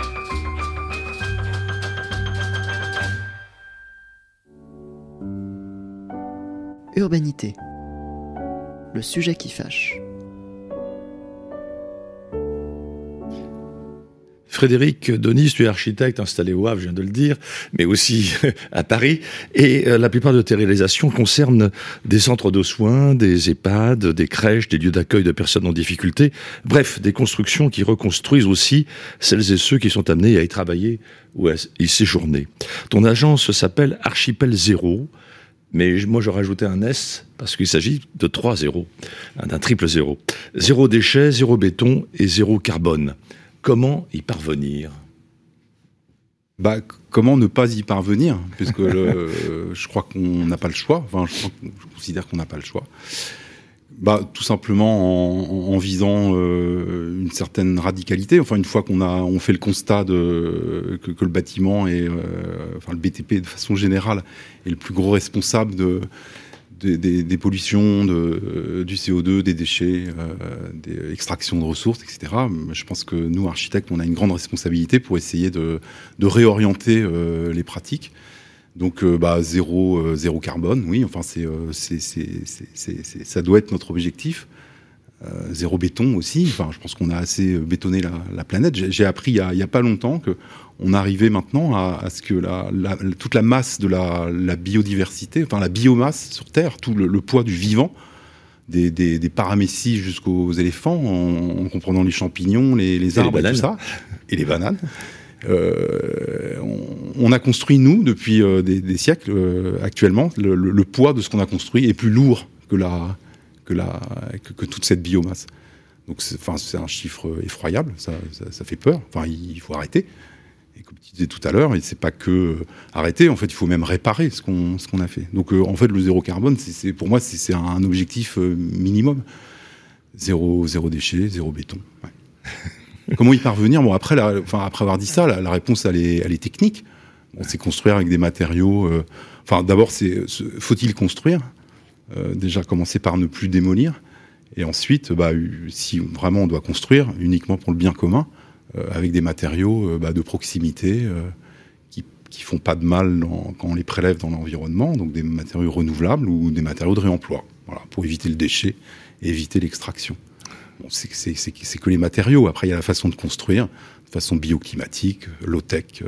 Urbanité, le sujet qui fâche. Frédéric Denis, tu es architecte installé au Havre, je viens de le dire, mais aussi à Paris. Et la plupart de tes réalisations concernent des centres de soins, des EHPAD, des crèches, des lieux d'accueil de personnes en difficulté. Bref, des constructions qui reconstruisent aussi celles et ceux qui sont amenés à y travailler ou à y séjourner. Ton agence s'appelle Archipel Zéro. Mais moi, j'aurais ajouté un S, parce qu'il s'agit de trois zéros, d'un triple zéro. Zéro déchet, zéro béton et zéro carbone. Comment y parvenir ? Bah, comment ne pas y parvenir, puisque le, je crois qu'on n'a pas le choix. Enfin, je, crois, je considère qu'on n'a pas le choix. Bah, tout simplement en, en visant euh, une certaine radicalité. Enfin, une fois qu'on a, on fait le constat de, que, que le bâtiment et, euh, enfin, le B T P de façon générale est le plus gros responsable de, de des, des pollutions, de, du C O deux, des déchets, euh, des extractions de ressources, et cetera. Je pense que nous, architectes, on a une grande responsabilité pour essayer de, de réorienter euh, les pratiques. Donc, euh, bah, zéro, euh, zéro carbone, oui. Enfin, c'est, euh, c'est, c'est, c'est, c'est, c'est, ça doit être notre objectif. Euh, zéro béton aussi. Enfin, je pense qu'on a assez bétonné la, la planète. J'ai, j'ai appris il y a, il y a pas longtemps que on arrivait maintenant à, à ce que la, la, toute la masse de la, la biodiversité, enfin la biomasse sur Terre, tout le, le poids du vivant, des, des, des paramécies jusqu'aux éléphants, en, en comprenant les champignons, les, les arbres et, et tout ça, et les bananes. Euh, on, on a construit, nous, depuis euh, des, des siècles, euh, actuellement, le, le, le poids de ce qu'on a construit est plus lourd que, la, que, la, que, que toute cette biomasse. Donc, c'est, enfin, c'est un chiffre effroyable, ça, ça, ça fait peur. Enfin, il faut arrêter. Et comme tu disais tout à l'heure, c'est pas que euh, arrêter, en fait, il faut même réparer ce qu'on, ce qu'on a fait. Donc, euh, en fait, le zéro carbone, c'est, c'est, pour moi, c'est, c'est un objectif euh, minimum. Zéro, zéro déchet, zéro béton. Ouais. Comment y parvenir ? Bon, après, la, enfin, après avoir dit ça, la, la réponse, elle est, elle est technique. Bon, c'est construire avec des matériaux. Euh, enfin, d'abord, c'est, faut-il construire ? euh, Déjà, commencer par ne plus démolir. Et ensuite, bah, si vraiment on doit construire uniquement pour le bien commun, euh, avec des matériaux euh, bah, de proximité euh, qui, qui font pas de mal dans, quand on les prélève dans l'environnement, donc des matériaux renouvelables ou des matériaux de réemploi. Voilà, pour éviter le déchet et éviter l'extraction. Bon, c'est, c'est, c'est, c'est que les matériaux. Après, il y a la façon de construire, de façon bioclimatique, low-tech. Euh.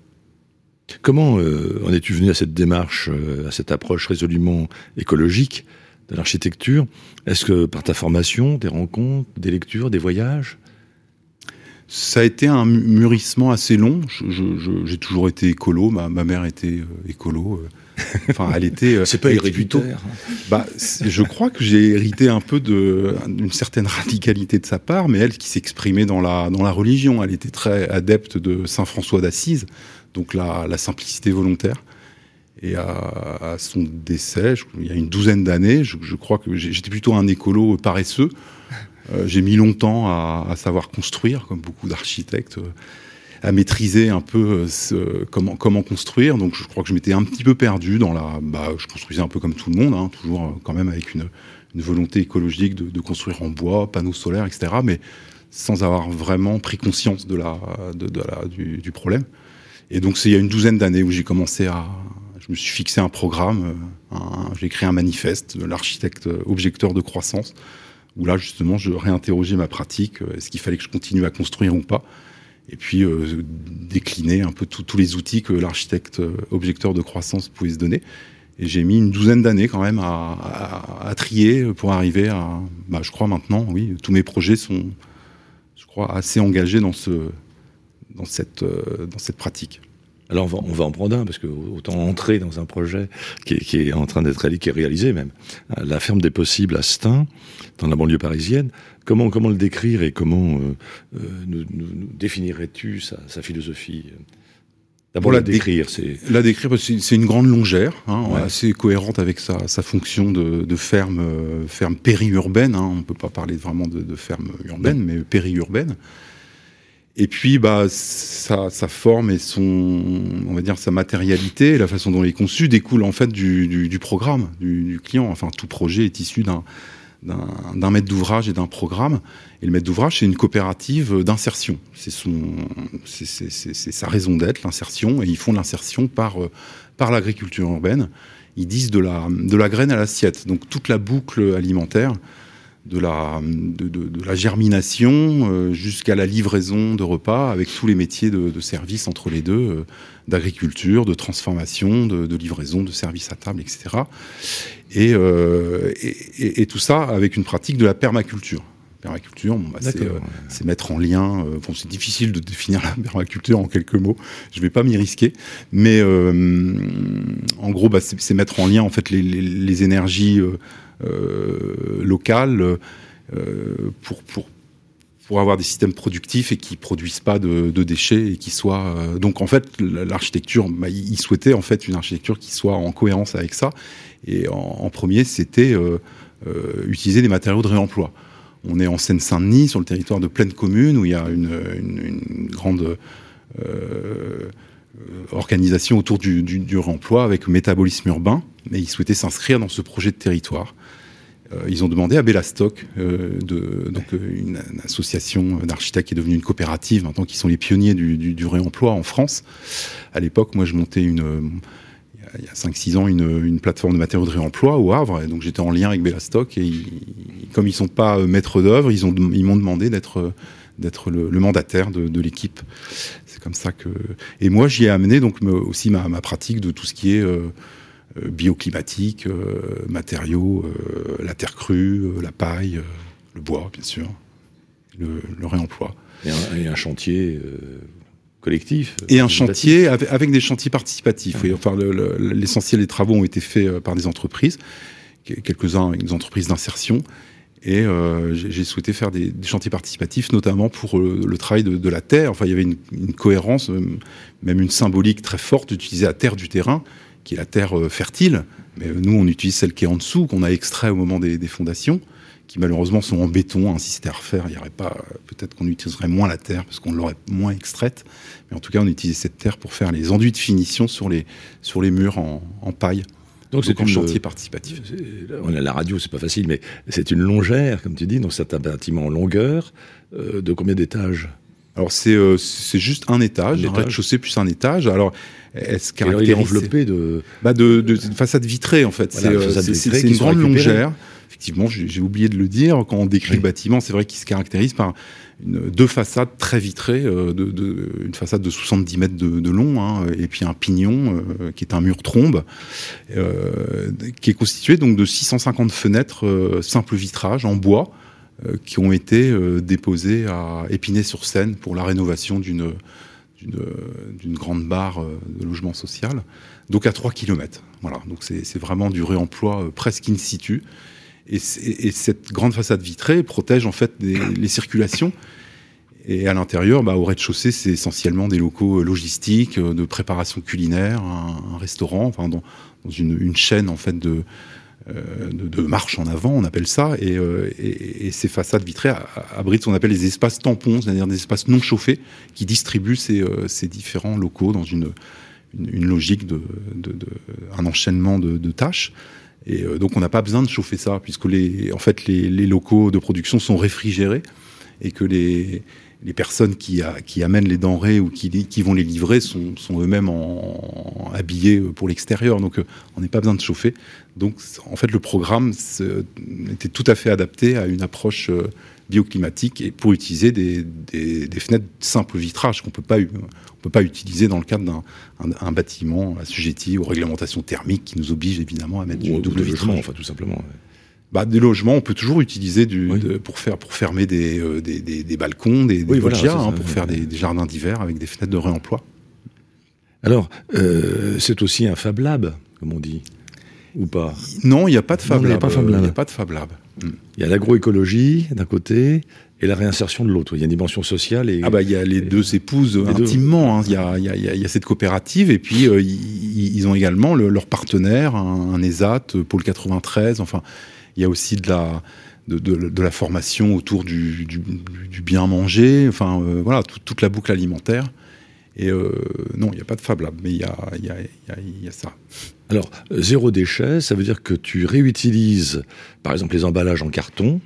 Comment euh, en es-tu venu à cette démarche, euh, à cette approche résolument écologique de l'architecture ? Est-ce que par ta formation, des rencontres, des lectures, des voyages ? Ça a été un mûrissement assez long. Je, je, je, j'ai toujours été écolo. Ma, ma mère était euh, écolo. Euh. Enfin, elle était. C'est pas héréditaire. Bah, je crois que j'ai hérité un peu de, d'une certaine radicalité de sa part, mais elle qui s'exprimait dans la, dans la religion. Elle était très adepte de Saint François d'Assise, donc la, la simplicité volontaire. Et à, à son décès, je, il y a une douzaine d'années, je, je crois que j'étais plutôt un écolo paresseux. Euh, j'ai mis longtemps à, à savoir construire, comme beaucoup d'architectes. À maîtriser un peu ce, comment, comment construire. Donc je crois que je m'étais un petit peu perdu dans la... Bah, je construisais un peu comme tout le monde, hein, toujours quand même avec une, une volonté écologique de, de construire en bois, panneaux solaires, et cetera, mais sans avoir vraiment pris conscience de la, de, de la, du, du problème. Et donc c'est il y a une douzaine d'années où j'ai commencé à... Je me suis fixé un programme, un, j'ai créé un manifeste de l'architecte objecteur de croissance, où là justement je réinterrogeais ma pratique, est-ce qu'il fallait que je continue à construire ou pas ? Et puis euh, décliner un peu tous les outils que l'architecte euh, objecteur de croissance pouvait se donner. Et j'ai mis une douzaine d'années quand même à, à, à trier pour arriver à... Bah, je crois maintenant, oui, tous mes projets sont, je crois, assez engagés dans, ce, dans, cette, euh, dans cette pratique. Alors on va, on va en prendre un, parce que autant entrer dans un projet qui est, qui est en train d'être réalisé, qui est réalisé même. La ferme des possibles à Stein, dans la banlieue parisienne. Comment, comment le décrire et comment euh, euh, nous, nous, nous définirais-tu sa, sa philosophie ? D'abord, la, la décrire, c'est... La décrire, c'est, c'est une grande longère, hein, ouais. assez cohérente avec sa, sa fonction de, de ferme, euh, ferme périurbaine. Hein, on ne peut pas parler vraiment de, de ferme urbaine, mais périurbaine. Et puis, bah, sa, sa forme et son, on va dire, sa matérialité, la façon dont elle est conçue, découle en fait du, du, du programme du, du client. Enfin, tout projet est issu d'un, d'un, d'un maître d'ouvrage et d'un programme. Et le maître d'ouvrage, c'est une coopérative d'insertion. C'est son, c'est, c'est, c'est, c'est sa raison d'être, l'insertion. Et ils font l'insertion par, par l'agriculture urbaine. Ils disent de la, de la graine à l'assiette. Donc, toute la boucle alimentaire, de la, de, de, de la germination euh, jusqu'à la livraison de repas, avec tous les métiers de, de service entre les deux, euh, d'agriculture, de transformation, de, de livraison, de service à table, et cetera. Et, euh, et, et, et tout ça avec une pratique de la permaculture. Permaculture, bon, bah, c'est, euh, c'est mettre en lien... Euh, bon, c'est difficile de définir la permaculture en quelques mots, je ne vais pas m'y risquer, mais euh, en gros, bah, c'est, c'est mettre en lien en fait, les, les, les énergies... Euh, Euh, locales euh, pour, pour pour avoir des systèmes productifs et qui produisent pas de, de déchets et qui soient euh, donc en fait l'architecture, bah, ils souhaitaient en fait une architecture qui soit en cohérence avec ça. Et en, en premier, c'était euh, euh, utiliser des matériaux de réemploi. On est en Seine-Saint-Denis, sur le territoire de Plaine Commune, où il y a une, une, une grande euh, organisation autour du, du, du réemploi avec métabolisme urbain. Mais ils souhaitaient s'inscrire dans ce projet de territoire. Euh, ils ont demandé à Bellastock, euh, de, donc une, une association d'architectes qui est devenue une coopérative maintenant, qui sont les pionniers du, du, du réemploi en France. À l'époque, moi, je montais une, il y a cinq six ans une, une plateforme de matériaux de réemploi au Havre, et donc j'étais en lien avec Bellastock. Et ils, comme ils sont pas maîtres d'œuvre, ils, ont, ils m'ont demandé d'être, d'être le, le mandataire de, de l'équipe. C'est comme ça que. Et moi, j'y ai amené donc aussi ma, ma pratique de tout ce qui est euh, bioclimatique, euh, matériaux, euh, la terre crue, euh, la paille, euh, le bois, bien sûr, le, le réemploi. Et un, et un chantier euh, collectif. Et un chantier avec, avec des chantiers participatifs. Oui. Enfin, le, le, l'essentiel des travaux ont été faits par des entreprises, quelques-uns avec des entreprises d'insertion. Et euh, j'ai, j'ai souhaité faire des, des chantiers participatifs, notamment pour le, le travail de, de la terre. Enfin, il y avait une, une cohérence, même une symbolique très forte d'utiliser la terre du terrain, qui est la terre euh, fertile. Mais nous, on utilise celle qui est en dessous, qu'on a extrait au moment des, des fondations, qui malheureusement sont en béton. Hein. Si c'était à refaire, il y aurait pas. Peut-être qu'on utiliserait moins la terre parce qu'on l'aurait moins extraite. Mais en tout cas, on utilisait cette terre pour faire les enduits de finition sur les sur les murs en, en paille. Donc, donc c'est un chantier participatif. On a la radio, c'est pas facile, mais c'est une longère, comme tu dis. Donc c'est un bâtiment en longueur euh, de combien d'étages? Alors c'est euh, c'est juste un étage, un, un rez-de-chaussée plus un étage. Alors est-ce caractérise... Il est enveloppé de bah de, de, de façade vitrée en fait. Voilà, c'est, c'est, c'est, c'est une grande longère. Effectivement, j'ai, j'ai oublié de le dire. Quand on décrit oui. le bâtiment, c'est vrai qu'il se caractérise par une, deux façades très vitrées, euh, de, de, une façade de soixante-dix mètres de, de long, hein, et puis un pignon euh, qui est un mur trombe, euh, qui est constitué donc de six cent cinquante fenêtres euh, simple vitrage en bois, euh, qui ont été euh, déposées à Épinay-sur-Seine pour la rénovation d'une d'une, d'une grande barre euh, de logement social, donc à trois kilomètres. Voilà, donc c'est, c'est vraiment du réemploi euh, presque in situ. Et, et, et cette grande façade vitrée protège en fait des, les circulations. Et à l'intérieur, bah, au rez-de-chaussée, c'est essentiellement des locaux logistiques, de préparation culinaire, un, un restaurant, enfin dans, dans une, une chaîne en fait de, euh, de, de marche en avant, on appelle ça. Et, euh, et, et ces façades vitrées abritent ce qu'on appelle les espaces tampons, c'est-à-dire des espaces non chauffés qui distribuent ces, euh, ces différents locaux dans une, une, une logique de, de, de un enchaînement de, de tâches. Et euh, donc on n'a pas besoin de chauffer ça, puisque les, en fait, les, les locaux de production sont réfrigérés et que les, les personnes qui, a, qui amènent les denrées ou qui, qui vont les livrer sont, sont eux-mêmes en, en, habillés pour l'extérieur. Donc euh, on n'a pas besoin de chauffer. Donc en fait le programme était tout à fait adapté à une approche euh, bioclimatique et pour utiliser des, des, des fenêtres simple vitrage qu'on peut pas on peut pas utiliser dans le cadre d'un un, un bâtiment assujetti aux réglementations thermiques qui nous obligent évidemment à mettre ou, du double vitrage. Enfin tout simplement. Ouais. Bah, des logements, on peut toujours utiliser du, oui. de, pour faire pour fermer des euh, des, des, des balcons, des, des oui, loggias, voilà, hein, ça, pour ouais. faire des, des jardins d'hiver avec des fenêtres de réemploi. Alors euh, c'est aussi un Fab Lab, comme on dit. Ou pas? Non, il n'y a pas de Fab Lab. Il n'y a pas Fab Lab. Il n'y a pas de Fab Lab. Il y a l'agroécologie d'un côté et la réinsertion de l'autre. Il y a une dimension sociale et... Ah bah il y a les et... deux épousent les intimement. Deux... Hein. Il, y a, il, y a, il y a cette coopérative et puis euh, ils, ils ont également le, leur partenaire, un, un ESAT, Pôle quatre-vingt-treize. Enfin, il y a aussi de la, de, de, de la formation autour du, du, du bien manger. Enfin, euh, voilà, tout, toute la boucle alimentaire. Et euh, non, il n'y a pas de Fab Lab, mais il y a, y, a, y, a, y a ça. Alors, zéro déchet, ça veut dire que tu réutilises, par exemple, les emballages en carton.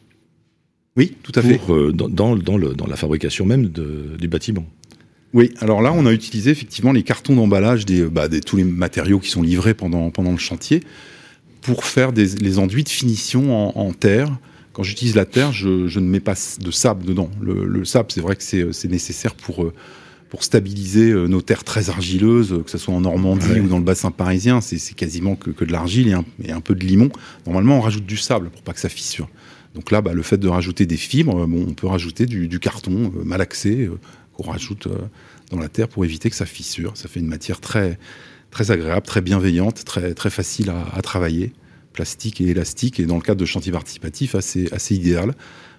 Oui, tout à pour, fait. Euh, dans, dans, dans, le, dans la fabrication même de, du bâtiment. Oui, alors là, on a utilisé effectivement les cartons d'emballage des, bah, des tous les matériaux qui sont livrés pendant, pendant le chantier pour faire des, les enduits de finition en, en terre. Quand j'utilise la terre, je, je ne mets pas de sable dedans. Le, le sable, c'est vrai que c'est, c'est nécessaire pour... Euh, pour stabiliser euh, nos terres très argileuses, que ce soit en Normandie ouais. ou dans le bassin parisien, c'est, c'est quasiment que, que de l'argile et un, et un peu de limon. Normalement, on rajoute du sable pour pas que ça fissure. Donc là, bah, le fait de rajouter des fibres, bon, on peut rajouter du, du carton euh, malaxé euh, qu'on rajoute euh, dans la terre pour éviter que ça fissure. Ça fait une matière très, très agréable, très bienveillante, très, très facile à, à travailler, plastique et élastique, et dans le cadre de chantier participatif, assez, assez idéal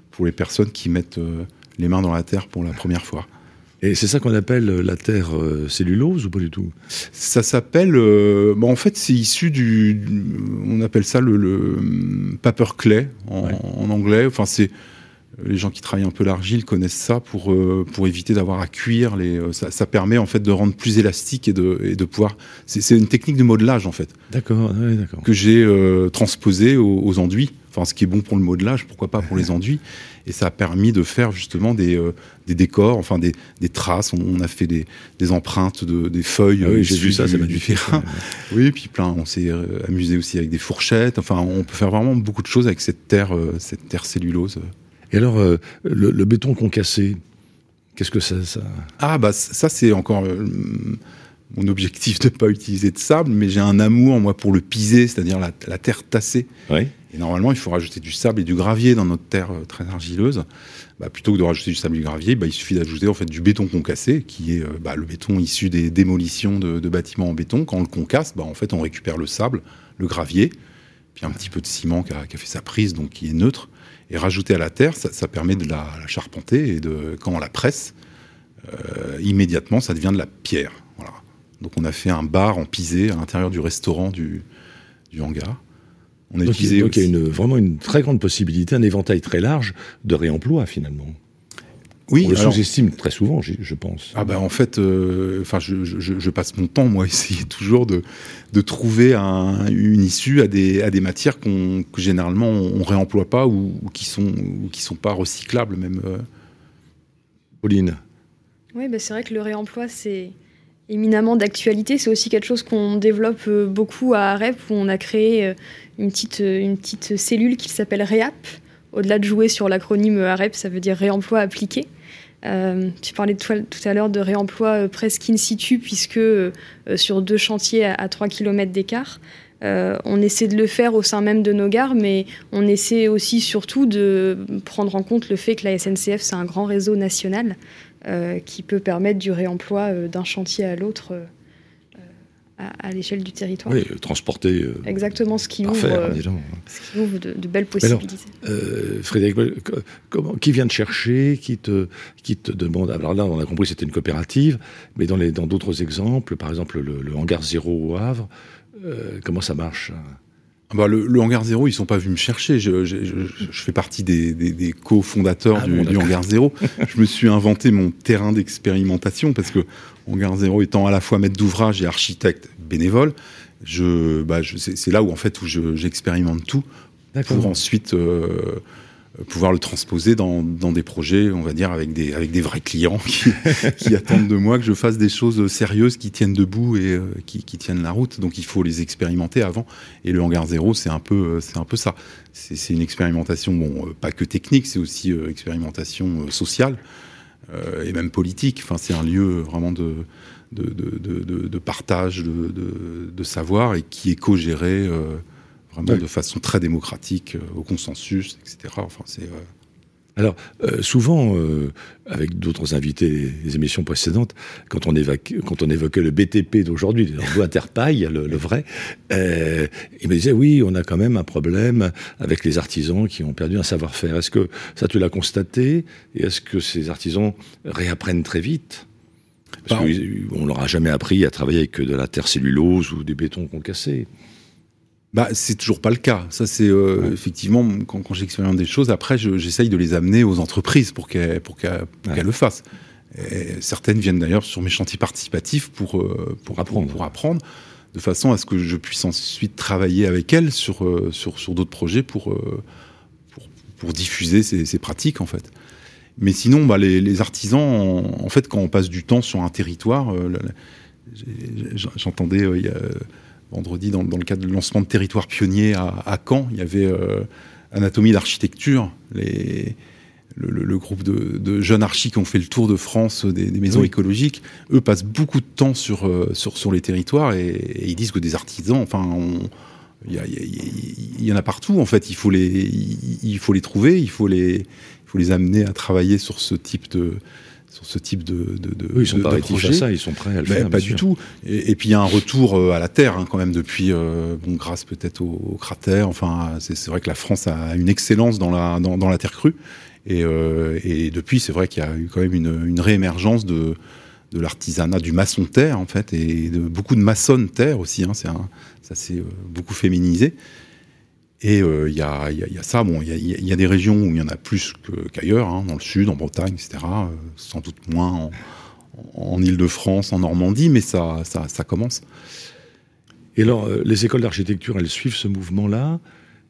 pour les personnes qui mettent euh, les mains dans la terre pour la première fois. Et c'est ça qu'on appelle la terre euh, cellulose ou pas du tout? Ça s'appelle... Euh, bah en fait, c'est issu du, du... On appelle ça le, le paper clay en, ouais. en anglais. Enfin, c'est... Les gens qui travaillent un peu l'argile connaissent ça pour, euh, pour éviter d'avoir à cuire. Les, euh, ça, ça permet en fait de rendre plus élastique et de, et de pouvoir... C'est, c'est une technique de modelage en fait. D'accord, ouais, d'accord. Que j'ai euh, transposée aux, aux enduits. Enfin, ce qui est bon pour le modelage, pourquoi pas pour les enduits. Et ça a permis de faire justement des, euh, des décors, enfin des, des traces. On, on a fait des, des empreintes, de, des feuilles. Ah oui, j'ai vu ça, c'est magnifique. Oui, puis plein. On s'est euh, amusé aussi avec des fourchettes. Enfin, on peut faire vraiment beaucoup de choses avec cette terre, euh, cette terre cellulose. Et alors, euh, le, le béton concassé, qu'est-ce que ça, ça... Ah, bah ça, c'est encore euh, mon objectif de ne pas utiliser de sable, mais j'ai un amour, moi, pour le pisé, c'est-à-dire la, la terre tassée. Oui. Et normalement, il faut rajouter du sable et du gravier dans notre terre euh, très argileuse. Bah, plutôt que de rajouter du sable et du gravier, bah, il suffit d'ajouter en fait, du béton concassé, qui est euh, bah, le béton issu des démolitions de, de bâtiments en béton. Quand on le concasse, bah, en fait, on récupère le sable, le gravier, puis un petit peu de ciment qui a, qui a fait sa prise, donc qui est neutre. Et rajouter à la terre, ça, ça permet de la, la charpenter, et de, quand on la presse, euh, immédiatement, ça devient de la pierre. Voilà. Donc on a fait un bar en pisé à l'intérieur du restaurant du, du hangar. On a donc utilisé il, donc il y a une, vraiment une très grande possibilité, un éventail très large de réemploi finalement. Oui, on le alors, sous-estime très souvent, je, je pense. Ah ben en fait, enfin, euh, je, je, je passe mon temps moi à essayer toujours de de trouver un, une issue à des à des matières qu'on que généralement on, on réemploie pas ou, ou qui sont ou qui sont pas recyclables même. Euh. Pauline. Oui, ben c'est vrai que le réemploi c'est éminemment d'actualité. C'est aussi quelque chose qu'on développe beaucoup à AREP, où on a créé une petite une petite cellule qui s'appelle REAP. Au-delà de jouer sur l'acronyme AREP, ça veut dire réemploi appliqué. Euh, tu parlais de toi, tout à l'heure de réemploi euh, presque in situ, puisque euh, sur deux chantiers à, à trois kilomètres d'écart, euh, on essaie de le faire au sein même de nos gares, mais on essaie aussi surtout de prendre en compte le fait que la S N C F, c'est un grand réseau national euh, qui peut permettre du réemploi euh, d'un chantier à l'autre euh, à, à l'échelle du territoire. Oui, transporter. Euh, Exactement, ce qui ouvre, euh, ce qui ouvre de, de belles possibilités. Alors, euh, Frédéric, comment, qui vient te chercher, qui te, qui te demande... Alors là, on a compris que c'était une coopérative, mais dans, les, dans d'autres exemples, par exemple le, le hangar zéro au Havre, euh, comment ça marche ? Bah, le, le hangar zéro, ils sont pas venus me chercher. Je, je, je, je fais partie des, des, des cofondateurs ah du, bon, du hangar zéro. Je me suis inventé mon terrain d'expérimentation parce que hangar zéro étant à la fois maître d'ouvrage et architecte bénévole, je, bah, je, c'est, c'est là où en fait où je, j'expérimente tout. D'accord. Pour ensuite euh, pouvoir le transposer dans, dans des projets, on va dire, avec des, avec des vrais clients qui, qui attendent de moi que je fasse des choses sérieuses qui tiennent debout et euh, qui, qui tiennent la route. Donc il faut les expérimenter avant. Et le hangar zéro, c'est un peu, c'est un peu ça. C'est, c'est une expérimentation, bon, euh, pas que technique, c'est aussi euh, expérimentation euh, sociale euh, et même politique. Enfin, c'est un lieu vraiment de, de, de, de, de, de partage de, de, de savoir et qui est co-géré euh, vraiment ouais. de façon très démocratique, euh, au consensus, et cetera. Enfin, c'est... Euh... Alors, euh, souvent, euh, avec d'autres invités des émissions précédentes, quand on, évoque, quand on évoquait le B T P d'aujourd'hui, le bois interpaille, le, le vrai, euh, ils me disaient, oui, on a quand même un problème avec les artisans qui ont perdu un savoir-faire. Est-ce que ça, tu l'as constaté ? Et est-ce que ces artisans réapprennent très vite ? Parce bah, qu'on ne leur a jamais appris à travailler avec de la terre cellulose ou des bétons concassés. Bah, c'est toujours pas le cas. Ça, c'est euh, ouais. effectivement quand, quand j'expérimente des choses. Après, je, j'essaye de les amener aux entreprises pour qu'elles, pour qu'elles, pour ouais. qu'elles le fassent. Et certaines viennent d'ailleurs sur mes chantiers participatifs pour euh, pour apprendre, pour apprendre, de façon à ce que je puisse ensuite travailler avec elles sur euh, sur sur d'autres projets pour euh, pour pour diffuser ces, ces pratiques en fait. Mais sinon, bah, les, les artisans, en, en fait, quand on passe du temps sur un territoire, euh, j'entendais euh, il y a vendredi, dans, dans le cadre du lancement de Territoire Pionnier à, à Caen, il y avait euh, Anatomie d'Architecture, les, le, le, le groupe de, de jeunes archis qui ont fait le tour de France des, des maisons oui. écologiques. Eux passent beaucoup de temps sur, euh, sur, sur les territoires et, et ils disent que des artisans, enfin, il y, y, y, y en a partout, en fait. Il faut les, il, il faut les trouver, il faut les, il faut les amener à travailler sur ce type de... sur ce type de, de, de oui, ils sont de, pas rétifs à ça, ils sont prêts à le ben, faire. Pas du tout. Et, et puis il y a un retour euh, à la terre hein, quand même depuis, euh, bon, grâce peut-être au, au cratère. Enfin, c'est, c'est vrai que la France a une excellence dans la dans, dans la terre crue. Et, euh, et depuis, c'est vrai qu'il y a eu quand même une, une réémergence de, de l'artisanat, du maçon terre, en fait, et de beaucoup de maçonnes terre aussi. Hein, c'est un, ça s'est euh, beaucoup féminisé. Et il euh, y, a, y, a, y a ça. Bon, il y a, y a des régions où il y en a plus que, qu'ailleurs, hein, dans le sud, en Bretagne, et cetera. Euh, sans doute moins en, en Île-de-France, en Normandie, mais ça, ça, ça commence. Et alors, euh, les écoles d'architecture, elles suivent ce mouvement-là?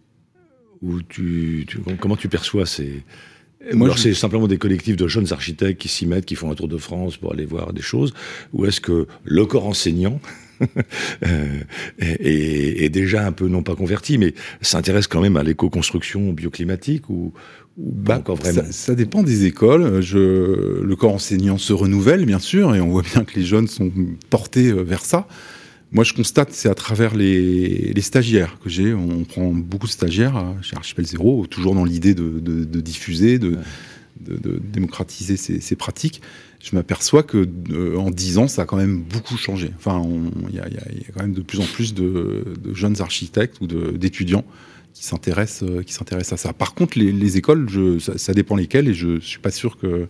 Ou tu, tu, comment tu perçois ces... Moi, alors je... c'est simplement des collectifs de jeunes architectes qui s'y mettent, qui font un tour de France pour aller voir des choses, ou est-ce que le corps enseignant euh, est, est déjà un peu, non pas converti, mais s'intéresse quand même à l'éco-construction bioclimatique, ou, ou bah, pas encore vraiment? ça, ça dépend des écoles. Je, le corps enseignant se renouvelle, bien sûr, et on voit bien que les jeunes sont portés vers ça. Moi, je constate, c'est à travers les, les stagiaires que j'ai. On prend beaucoup de stagiaires chez Archipel Zéro, toujours dans l'idée de, de, de diffuser, de, de, de démocratiser ces, ces pratiques. Je m'aperçois que euh, en dix ans, ça a quand même beaucoup changé. Enfin, il y, y, y a quand même de plus en plus de, de jeunes architectes ou de, d'étudiants qui s'intéressent, euh, qui s'intéressent à ça. Par contre, les, les écoles, je, ça, ça dépend lesquelles, et je ne suis pas sûr que...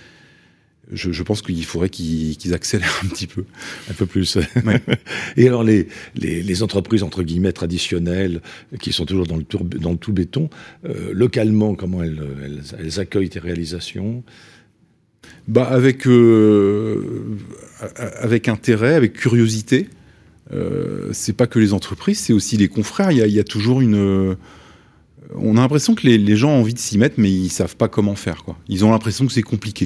Je, je pense qu'il faudrait qu'ils, qu'ils accélèrent un petit peu. Un peu plus. Ouais. Et alors, les, les, les entreprises, entre guillemets, traditionnelles, qui sont toujours dans le, tour, dans le tout béton, euh, localement, comment elles, elles, elles accueillent tes réalisations? Bah, avec, euh, avec intérêt, avec curiosité. Euh, c'est pas que les entreprises, c'est aussi les confrères. Il y a, il y a toujours une... Euh, on a l'impression que les, les gens ont envie de s'y mettre, mais ils savent pas comment faire, quoi. Ils ont l'impression que c'est compliqué.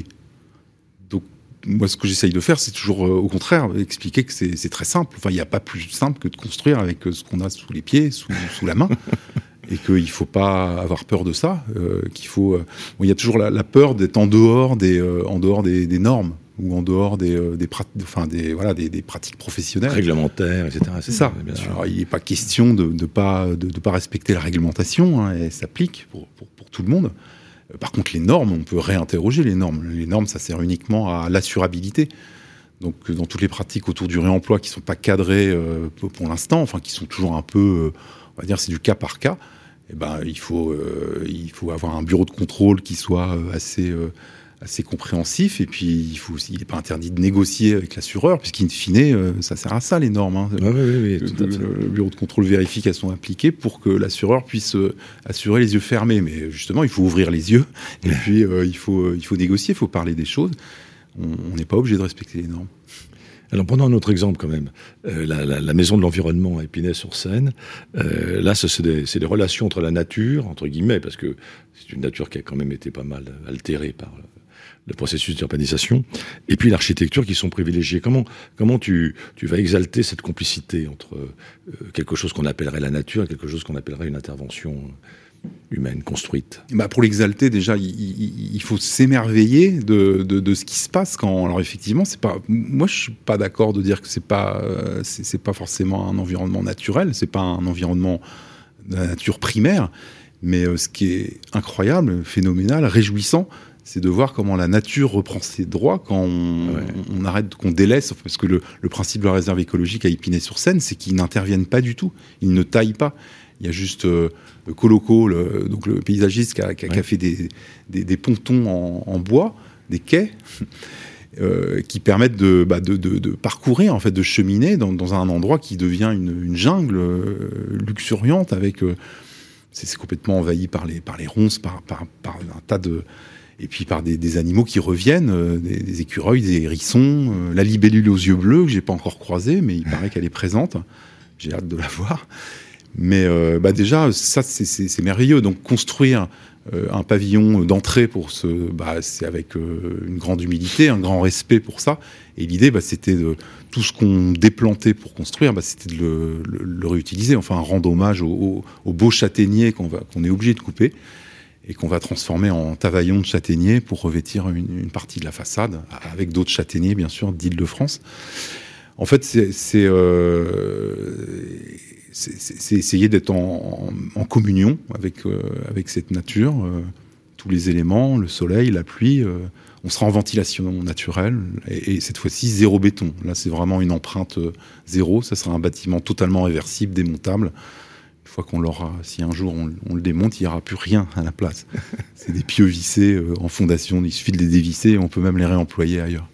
Moi, ce que j'essaye de faire, c'est toujours, euh, au contraire, expliquer que c'est, c'est très simple. Enfin, il n'y a pas plus simple que de construire avec euh, ce qu'on a sous les pieds, sous, sous la main, et qu'il ne faut pas avoir peur de ça. Euh, qu'il faut, euh, bon, il y a toujours la, la peur d'être en dehors des, euh, en dehors des, des normes ou en dehors des, euh, des, prat- enfin, des, voilà, des, des pratiques professionnelles. Réglementaires, et cetera. C'est ça. Bien sûr. Alors, il n'est pas question de ne pas, de, de pas respecter la réglementation, hein, elle s'applique pour, pour, pour tout le monde. Par contre, les normes, on peut réinterroger les normes. Les normes, ça sert uniquement à l'assurabilité. Donc, dans toutes les pratiques autour du réemploi qui ne sont pas cadrées euh, pour l'instant, enfin, qui sont toujours un peu, euh, on va dire, c'est du cas par cas, eh ben, il faut, euh, il faut avoir un bureau de contrôle qui soit assez, euh, assez compréhensif. Et puis, il faut aussi, il n'est pas interdit de négocier avec l'assureur, puisqu'in fine, euh, ça sert à ça, les normes. Hein. Ah, oui, oui, oui, tout le, le, le bureau de contrôle vérifie qu'elles sont appliquées pour que l'assureur puisse euh, assurer les yeux fermés. Mais justement, il faut ouvrir les yeux, et puis euh, il, faut, euh, il faut négocier, il faut parler des choses. On n'est pas obligé de respecter les normes. Alors, prenons un autre exemple quand même. Euh, la, la, la maison de l'environnement à Épinay-sur-Seine, euh, là, c'est des, c'est des relations entre la nature, entre guillemets, parce que c'est une nature qui a quand même été pas mal altérée par le, le processus d'urbanisation, et puis l'architecture qui sont privilégiées. Comment, comment tu, tu vas exalter cette complicité entre euh, quelque chose qu'on appellerait la nature et quelque chose qu'on appellerait une intervention humaine, construite? Bah pour l'exalter, déjà, il, il, il faut s'émerveiller de, de, de ce qui se passe. Quand, alors effectivement, c'est pas, moi je suis pas d'accord de dire que c'est pas, c'est, c'est pas forcément un environnement naturel, c'est pas un environnement de la nature primaire, mais euh, ce qui est incroyable, phénoménal, réjouissant, c'est de voir comment la nature reprend ses droits quand on, ouais. on, on arrête, qu'on délaisse, parce que le, le principe de la réserve écologique à Épinay-sur-Seine, c'est qu'ils n'interviennent pas du tout, ils ne taillent pas. Il y a juste euh, le Coloco, le, donc le paysagiste qui a, qui a, ouais. qui a fait des, des, des pontons en, en bois, des quais, euh, qui permettent de, bah, de, de, de parcourir, en fait, de cheminer dans, dans un endroit qui devient une, une jungle euh, luxuriante, avec, euh, c'est, c'est complètement envahi par les, par les ronces, par, par, par un tas de... Et puis par des, des animaux qui reviennent, euh, des, des écureuils, des hérissons, euh, la libellule aux yeux bleus, que j'ai pas encore croisée, mais il paraît qu'elle est présente. J'ai hâte de la voir. Mais euh, bah déjà, ça, c'est, c'est, c'est merveilleux. Donc, construire euh, un pavillon d'entrée, pour ce, bah, c'est avec euh, une grande humilité, un grand respect pour ça. Et l'idée, bah, c'était de tout ce qu'on déplantait pour construire, bah, c'était de le, le, le réutiliser. Enfin, un rendre hommage aux au, au beaux châtaigniers qu'on, va, qu'on est obligé de couper et qu'on va transformer en tavaillon de châtaigniers pour revêtir une, une partie de la façade, avec d'autres châtaigniers, bien sûr, d'Île-de-France. En fait, c'est... c'est euh, C'est, c'est, c'est essayer d'être en, en, en communion avec, euh, avec cette nature, euh, tous les éléments, le soleil, la pluie. Euh, on sera en ventilation naturelle et, et cette fois-ci zéro béton. Là, c'est vraiment une empreinte euh, zéro. Ça sera un bâtiment totalement réversible, démontable. Une fois qu'on l'aura, si un jour on, on le démonte, il n'y aura plus rien à la place. C'est des pieux vissés euh, en fondation, il suffit de les dévisser et on peut même les réemployer ailleurs.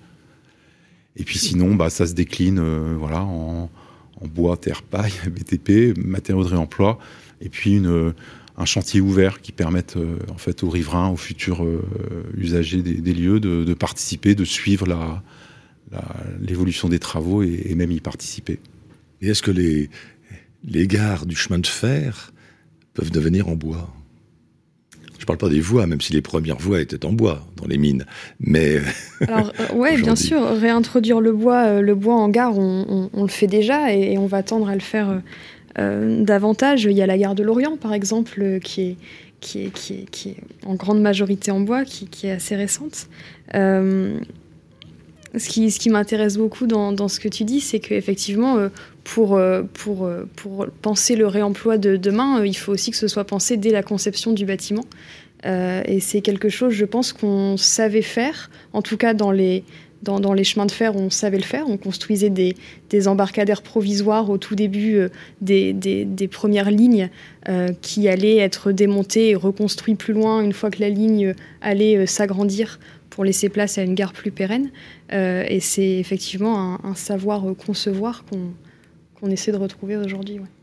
Et puis sinon, bah, ça se décline euh, voilà, en, en bois, terre, paille, B T P, matériaux de réemploi, et puis une, euh, un chantier ouvert qui permette euh, en fait, aux riverains, aux futurs euh, usagers des, des lieux de, de participer, de suivre la, la, l'évolution des travaux et, et même y participer. Et est-ce que les, les gares du chemin de fer peuvent devenir en bois ? Je ne parle pas des voies, même si les premières voies étaient en bois dans les mines. Mais alors euh, ouais, bien sûr, réintroduire le bois, euh, le bois en gare, on, on, on le fait déjà et, et on va tendre à le faire euh, davantage. Il y a la gare de Lorient, par exemple, euh, qui est qui est qui est qui est en grande majorité en bois, qui, qui est assez récente. Euh, ce qui ce qui m'intéresse beaucoup dans dans ce que tu dis, c'est qu'effectivement euh, pour pour pour penser le réemploi de demain, euh, il faut aussi que ce soit pensé dès la conception du bâtiment. Euh, et c'est quelque chose, je pense, qu'on savait faire. En tout cas, dans les, dans, dans les chemins de fer, on savait le faire. On construisait des, des embarcadères provisoires au tout début euh, des, des, des premières lignes euh, qui allaient être démontées et reconstruites plus loin une fois que la ligne allait euh, s'agrandir pour laisser place à une gare plus pérenne. Euh, et c'est effectivement un, un savoir euh, concevoir qu'on, qu'on essaie de retrouver aujourd'hui. Ouais.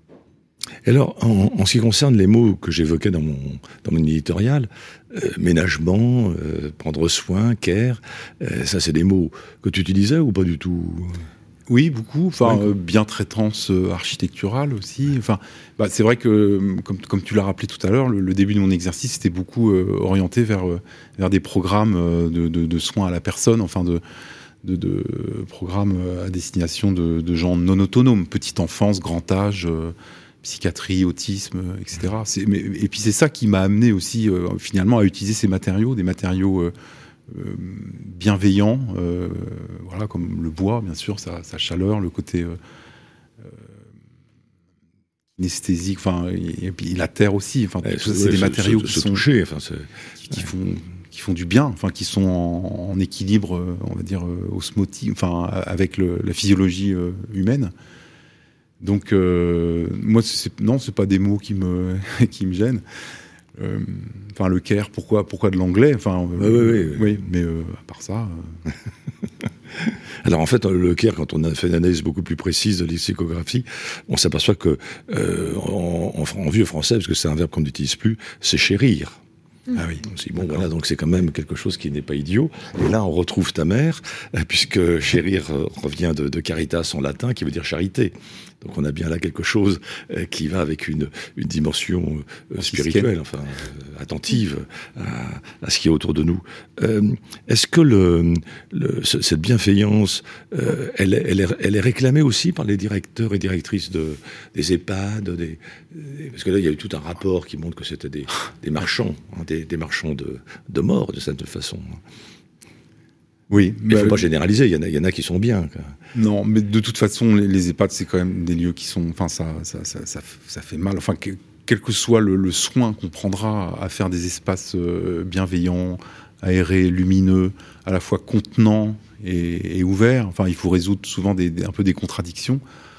Et alors, en, en ce qui concerne les mots que j'évoquais dans mon, dans mon éditorial, euh, ménagement, euh, prendre soin, care, euh, ça c'est des mots que tu utilisais ou pas du tout ? Oui, beaucoup. Enfin, ouais. euh, bientraitance euh, architecturale aussi. Enfin, bah, c'est vrai que, comme, comme tu l'as rappelé tout à l'heure, le, le début de mon exercice était beaucoup euh, orienté vers, euh, vers des programmes euh, de, de, de soins à la personne, enfin de, de, de programmes à destination de, de gens non autonomes, petite enfance, grand âge. Euh, psychiatrie, autisme, et cetera. C'est, mais, et puis c'est ça qui m'a amené aussi euh, finalement à utiliser ces matériaux, des matériaux euh, euh, bienveillants, euh, voilà, comme le bois, bien sûr, sa, sa chaleur, le côté euh, euh, kinesthésique, enfin, et, et puis la terre aussi. Enfin, ouais, c'est ouais, des se, matériaux se, qui se sont toucher, enfin, c'est... qui, qui font qui font du bien, enfin, qui sont en, en équilibre, on va dire osmotique, enfin, avec le, la physiologie euh, humaine. Donc, euh, moi, c'est, non, c'est pas des mots qui me, qui me gênent. Euh, enfin, le care, pourquoi, pourquoi de l'anglais ? Enfin, euh, oui, oui, oui. oui, mais euh, à part ça. Euh... Alors, en fait, le care, quand on a fait une analyse beaucoup plus précise de lexicographie, on s'aperçoit que, euh, en, en, en vieux français, parce que c'est un verbe qu'on n'utilise plus, c'est chérir. Ah oui. C'est bon, voilà, donc c'est quand même quelque chose qui n'est pas idiot. Et là, on retrouve ta mère, puisque chérir revient de, de caritas en latin, qui veut dire charité. Donc on a bien là quelque chose qui va avec une, une dimension spirituelle, enfin euh, attentive à, à ce qui est autour de nous. Euh, est-ce que le, le, cette bienveillance, euh, elle, elle, est, elle est réclamée aussi par les directeurs et directrices de, des EHPAD, des, parce que là il y a eu tout un rapport qui montre que c'était des, des marchands, hein, des, des marchands de, de mort de cette façon. Oui, mais il ne faut pas généraliser, il y en a, il y en a qui sont bien. Quoi. Non, mais de toute façon, les, les EHPAD, c'est quand même des lieux qui sont... Enfin, ça, ça, ça, ça, ça fait mal. Enfin, que, quel que soit le, le soin qu'on prendra à faire des espaces euh, bienveillants, aérés, lumineux, à la fois contenants et, et ouverts, enfin, il faut résoudre souvent des, des, un peu des contradictions.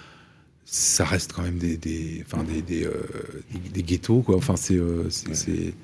Ça reste quand même des, des, enfin, des, des, euh, des, des ghettos, quoi. Enfin, c'est... Euh, c'est, ouais. c'est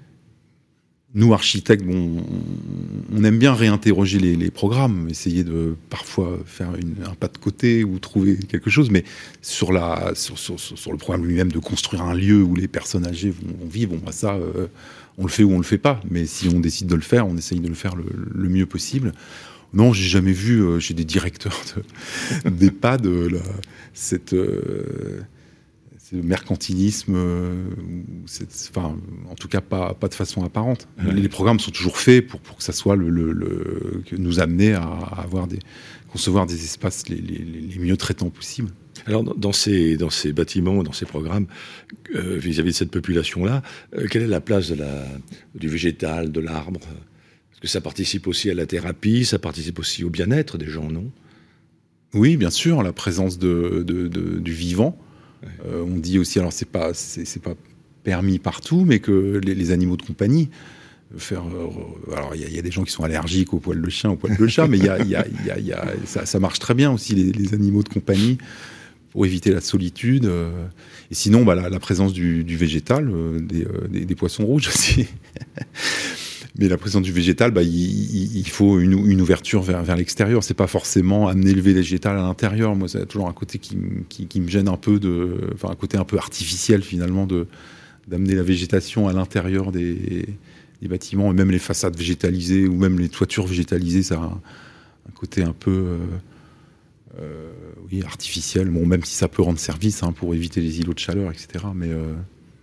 Nous, architectes, bon, on aime bien réinterroger les, les programmes, essayer de parfois faire une, un pas de côté ou trouver quelque chose, mais sur, la, sur, sur, sur le programme lui-même de construire un lieu où les personnes âgées vont, vont vivre, bon, bah ça, euh, on le fait ou on le fait pas. Mais si on décide de le faire, on essaye de le faire le, le mieux possible. Non, j'ai jamais vu euh, chez des directeurs de, d'EHPAD euh, la, cette... Euh, le mercantilisme, euh, enfin, en tout cas pas, pas de façon apparente. Ouais. Les, les programmes sont toujours faits pour, pour que ça soit le, le, le que nous amener à, à avoir des, concevoir des espaces les, les, les mieux traitants possibles. Alors dans ces, dans ces bâtiments, dans ces programmes, euh, vis-à-vis de cette population-là, euh, quelle est la place de la, du végétal, de l'arbre ? Est-ce que ça participe aussi à la thérapie, ça participe aussi au bien-être des gens, non ? Oui, bien sûr, la présence de, de, de, du vivant. Euh, on dit aussi, alors c'est pas, c'est, c'est pas permis partout, mais que les, les animaux de compagnie, faire, euh, alors il y, y a des gens qui sont allergiques aux poils de chien, aux poils de chat, mais il y a, y a, y a, y a, ça, ça marche très bien aussi les, les animaux de compagnie pour éviter la solitude. Euh, et sinon, bah, la, la présence du, du végétal, euh, des, euh, des, des poissons rouges aussi. Mais la présence du végétal, bah, il, il, il faut une, une ouverture vers, vers l'extérieur. C'est pas forcément amener le végétal à l'intérieur. Moi, c'est toujours un côté qui, qui, qui me gêne un peu, de, enfin un côté un peu artificiel finalement, de, d'amener la végétation à l'intérieur des, des bâtiments, et même les façades végétalisées ou même les toitures végétalisées, ça a un, un côté un peu euh, euh, oui, artificiel. Bon, même si ça peut rendre service hein, pour éviter les îlots de chaleur, et cetera. Mais euh,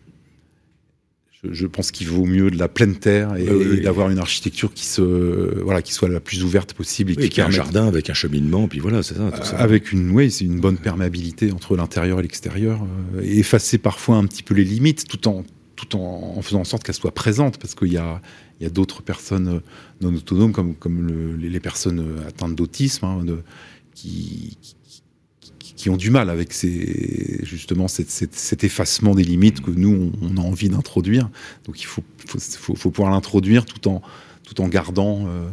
Je, je pense qu'il vaut mieux de la pleine terre et, oui, oui, et d'avoir une architecture qui se, voilà, qui soit la plus ouverte possible et oui, qui, qui ait un jardin avec un cheminement, puis voilà, c'est ça. Tout ça. Avec une, oui, c'est une bonne perméabilité entre l'intérieur et l'extérieur, euh, et effacer parfois un petit peu les limites, tout en, tout en, en faisant en sorte qu'elles soient présentes, parce qu'il y a, il y a d'autres personnes non autonomes, comme, comme le, les, les personnes atteintes d'autisme, hein, de, qui, qui qui ont du mal avec ces, justement cette, cette, cet effacement des limites que nous, on, on a envie d'introduire. Donc il faut, faut, faut, faut pouvoir l'introduire tout en, tout en gardant euh,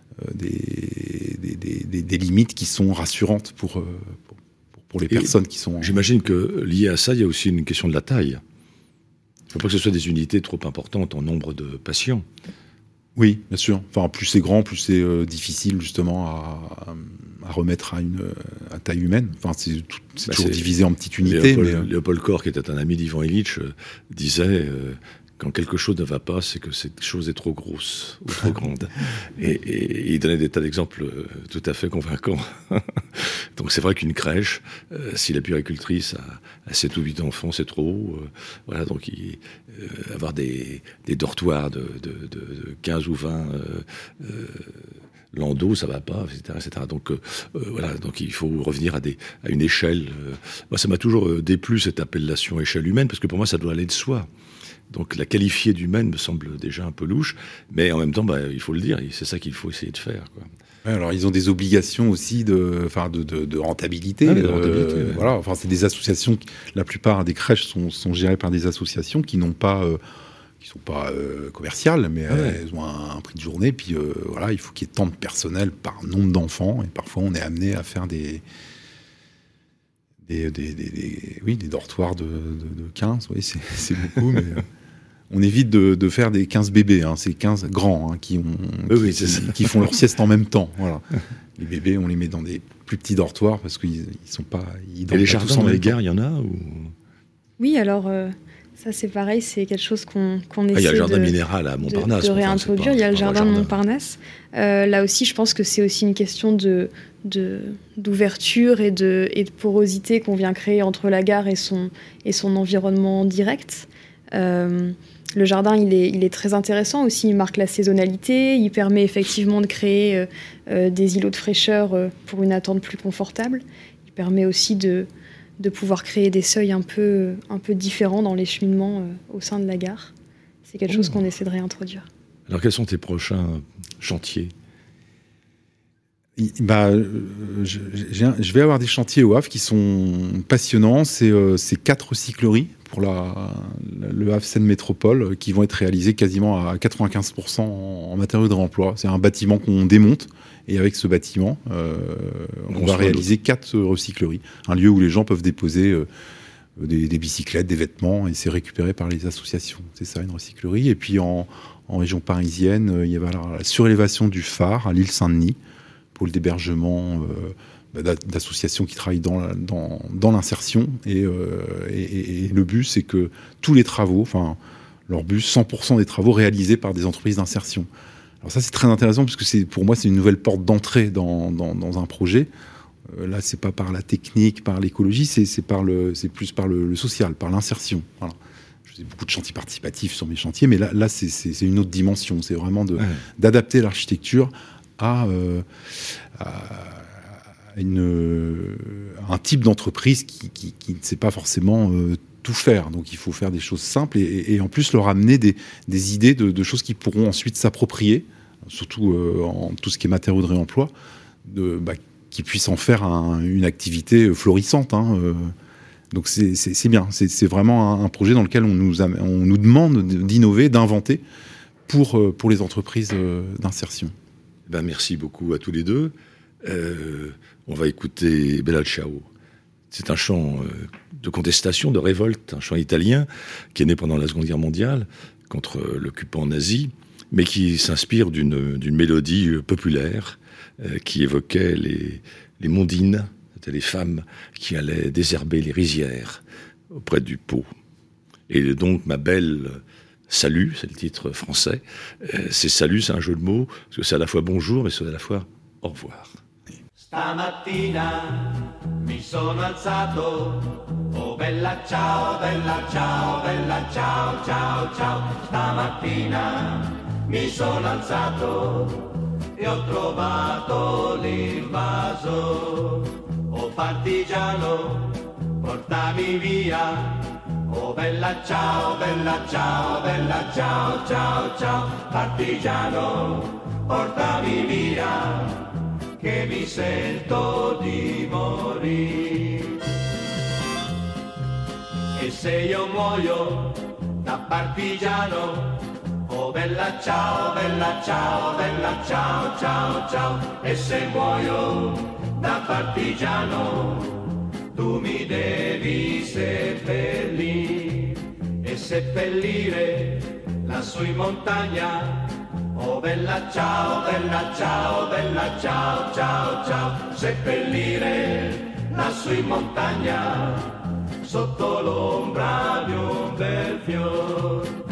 des, des, des, des limites qui sont rassurantes pour, pour, pour les Et personnes qui sont... J'imagine que lié à ça, il y a aussi une question de la taille. Il ne faut pas que ce soit des unités trop importantes en nombre de patients. Oui, bien sûr. Enfin, plus c'est grand, plus c'est euh, difficile justement à, à remettre à une à taille humaine. Enfin, c'est, tout, c'est bah, toujours c'est divisé en petites unités. Léopold, mais... Léopold Kohr, qui était un ami d'Ivan Illich, euh, disait euh, quand quelque chose ne va pas, c'est que cette chose est trop grosse ou trop grande. Et, et, et il donnait des tas d'exemples euh, tout à fait convaincants. Donc c'est vrai qu'une crèche, euh, si la puéricultrice a, a sept ou huit enfants, c'est trop. Euh, voilà, donc il, euh, avoir des, des dortoirs de, de, de, de quinze ou vingt euh, euh, landaux, ça va pas, et cetera, et cetera. Donc euh, voilà, donc il faut revenir à, des, à une échelle. Euh, moi, ça m'a toujours euh, déplu cette appellation échelle humaine, parce que pour moi, ça doit aller de soi. Donc la qualifier d'humaine me semble déjà un peu louche, mais en même temps, bah, il faut le dire, c'est ça qu'il faut essayer de faire, quoi. Ouais, alors ils ont des obligations aussi de, enfin de, de, de rentabilité. Ah, de rentabilité euh, ouais. Voilà, enfin c'est des associations. La plupart des crèches sont, sont gérées par des associations qui n'ont pas, euh, qui sont pas euh, commerciales, mais ah, ouais. elles ont un, un prix de journée. Puis euh, voilà, il faut qu'il y ait tant de personnel par nombre d'enfants, et parfois on est amené à faire des des, des, des, des oui des dortoirs de, de, de quinze. Oui, c'est, c'est beaucoup, mais euh, on évite de, de faire des quinze bébés, hein, c'est quinze grands hein, qui, ont, oui, qui, oui, c'est qui, qui font leur sieste en même temps. Voilà. Les bébés, on les met dans des plus petits dortoirs parce qu'ils ils sont pas. Ils Et les jardins dans les gares, il y en a ou... Oui, alors euh, ça c'est pareil, c'est quelque chose qu'on, qu'on essaie ah, il y a le jardin de, minéral à Montparnasse, de, de réintroduire. Enfin, il y a le jardin, jardin de Montparnasse. Euh, là aussi, je pense que c'est aussi une question de, de, d'ouverture et de, et de porosité qu'on vient créer entre la gare et son, et son environnement direct. Euh, Le jardin, il est, il est très intéressant aussi, il marque la saisonnalité, il permet effectivement de créer euh, euh, des îlots de fraîcheur euh, pour une attente plus confortable. Il permet aussi de, de pouvoir créer des seuils un peu, un peu différents dans les cheminements euh, au sein de la gare. C'est quelque oh. chose qu'on essaie de réintroduire. Alors quels sont tes prochains chantiers ? Bah, je, je vais avoir des chantiers au Havre qui sont passionnants. C'est, euh, c'est quatre recycleries pour la, le Havre Seine Métropole qui vont être réalisées quasiment à quatre-vingt-quinze pour cent en, en matériaux de réemploi. C'est un bâtiment qu'on démonte et avec ce bâtiment, euh, on, on va réaliser quatre recycleries. Un lieu où les gens peuvent déposer euh, des, des bicyclettes, des vêtements et c'est récupéré par les associations. C'est ça, une recyclerie. Et puis en, en région parisienne, il y a voilà, la surélévation du phare à l'île Saint-Denis pour l'hébergement euh, d'associations qui travaillent dans, la, dans, dans l'insertion. Et, euh, et, et le but, c'est que tous les travaux, enfin, leur but, cent pour cent des travaux réalisés par des entreprises d'insertion. Alors ça, c'est très intéressant, parce que c'est, pour moi, c'est une nouvelle porte d'entrée dans, dans, dans un projet. Euh, là, c'est pas par la technique, par l'écologie, c'est, c'est, par le, c'est plus par le, le social, par l'insertion. Voilà. Je fais beaucoup de chantiers participatifs sur mes chantiers, mais là, là c'est, c'est, c'est une autre dimension. C'est vraiment de, ouais. d'adapter l'architecture à, euh, à une, un type d'entreprise qui, qui, qui ne sait pas forcément euh, tout faire. Donc il faut faire des choses simples et, et en plus leur amener des, des idées de, de choses qu'ils pourront ensuite s'approprier, surtout euh, en tout ce qui est matériaux de réemploi, de, bah, qu'ils puissent en faire un, une activité florissante. Hein, euh. Donc c'est, c'est, c'est bien, c'est, c'est vraiment un, un projet dans lequel on nous, am- on nous demande d'innover, d'inventer pour, pour les entreprises d'insertion. Ben merci beaucoup à tous les deux. Euh, on va écouter Bella Ciao, C'est un chant euh, de contestation, de révolte, un chant italien qui est né pendant la Seconde Guerre mondiale contre l'occupant nazi, mais qui s'inspire d'une, d'une mélodie populaire euh, qui évoquait les, les mondines, c'était les femmes qui allaient désherber les rizières auprès du Pô. Et donc, ma belle salut, c'est le titre français. Euh, c'est salut, c'est un jeu de mots, parce que c'est à la fois bonjour, mais c'est à la fois au revoir. Stamattina mi sono alzato, oh bella ciao, bella ciao, bella ciao, ciao, ciao. Stamattina mi sono alzato e ho trovato l'invaso, oh partigiano, portami via. Oh bella ciao, bella ciao, bella ciao, ciao, ciao, partigiano, portami via, che mi sento di morire. E se io muoio da partigiano, oh bella ciao, bella ciao, bella ciao, ciao, ciao, e se muoio da partigiano, tu mi devi seppellire e seppellire lassù in montagna. Oh bella ciao, bella ciao, bella ciao, ciao, ciao, seppellire lassù in montagna sotto l'ombra di un bel fior.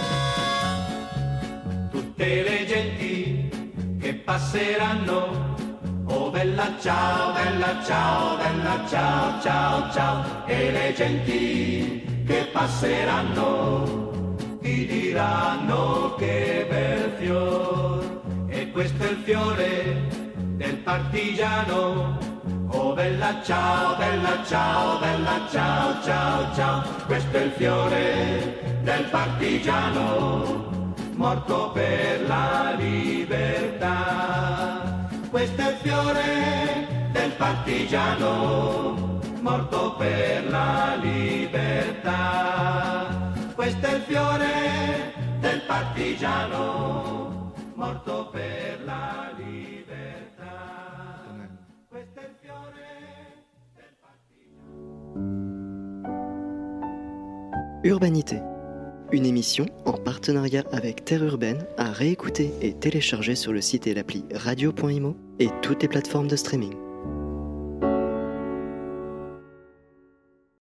Tutte le genti che passeranno, oh bella ciao, bella ciao, bella ciao, ciao, ciao, e le genti che passeranno ti diranno che bel fior, e questo è il fiore del partigiano. Oh bella ciao, bella ciao, bella ciao, ciao, ciao, questo è il fiore del partigiano, morto per la libertà. Questo è il fiore del partigiano, morto per la libertà. Questo è il fiore del partigiano, morto per la libertà. Questo è il fiore del partigiano. Urbanité, une émission en partenariat avec Terre Urbaine à réécouter et télécharger sur le site et l'appli radio point imo et toutes les plateformes de streaming.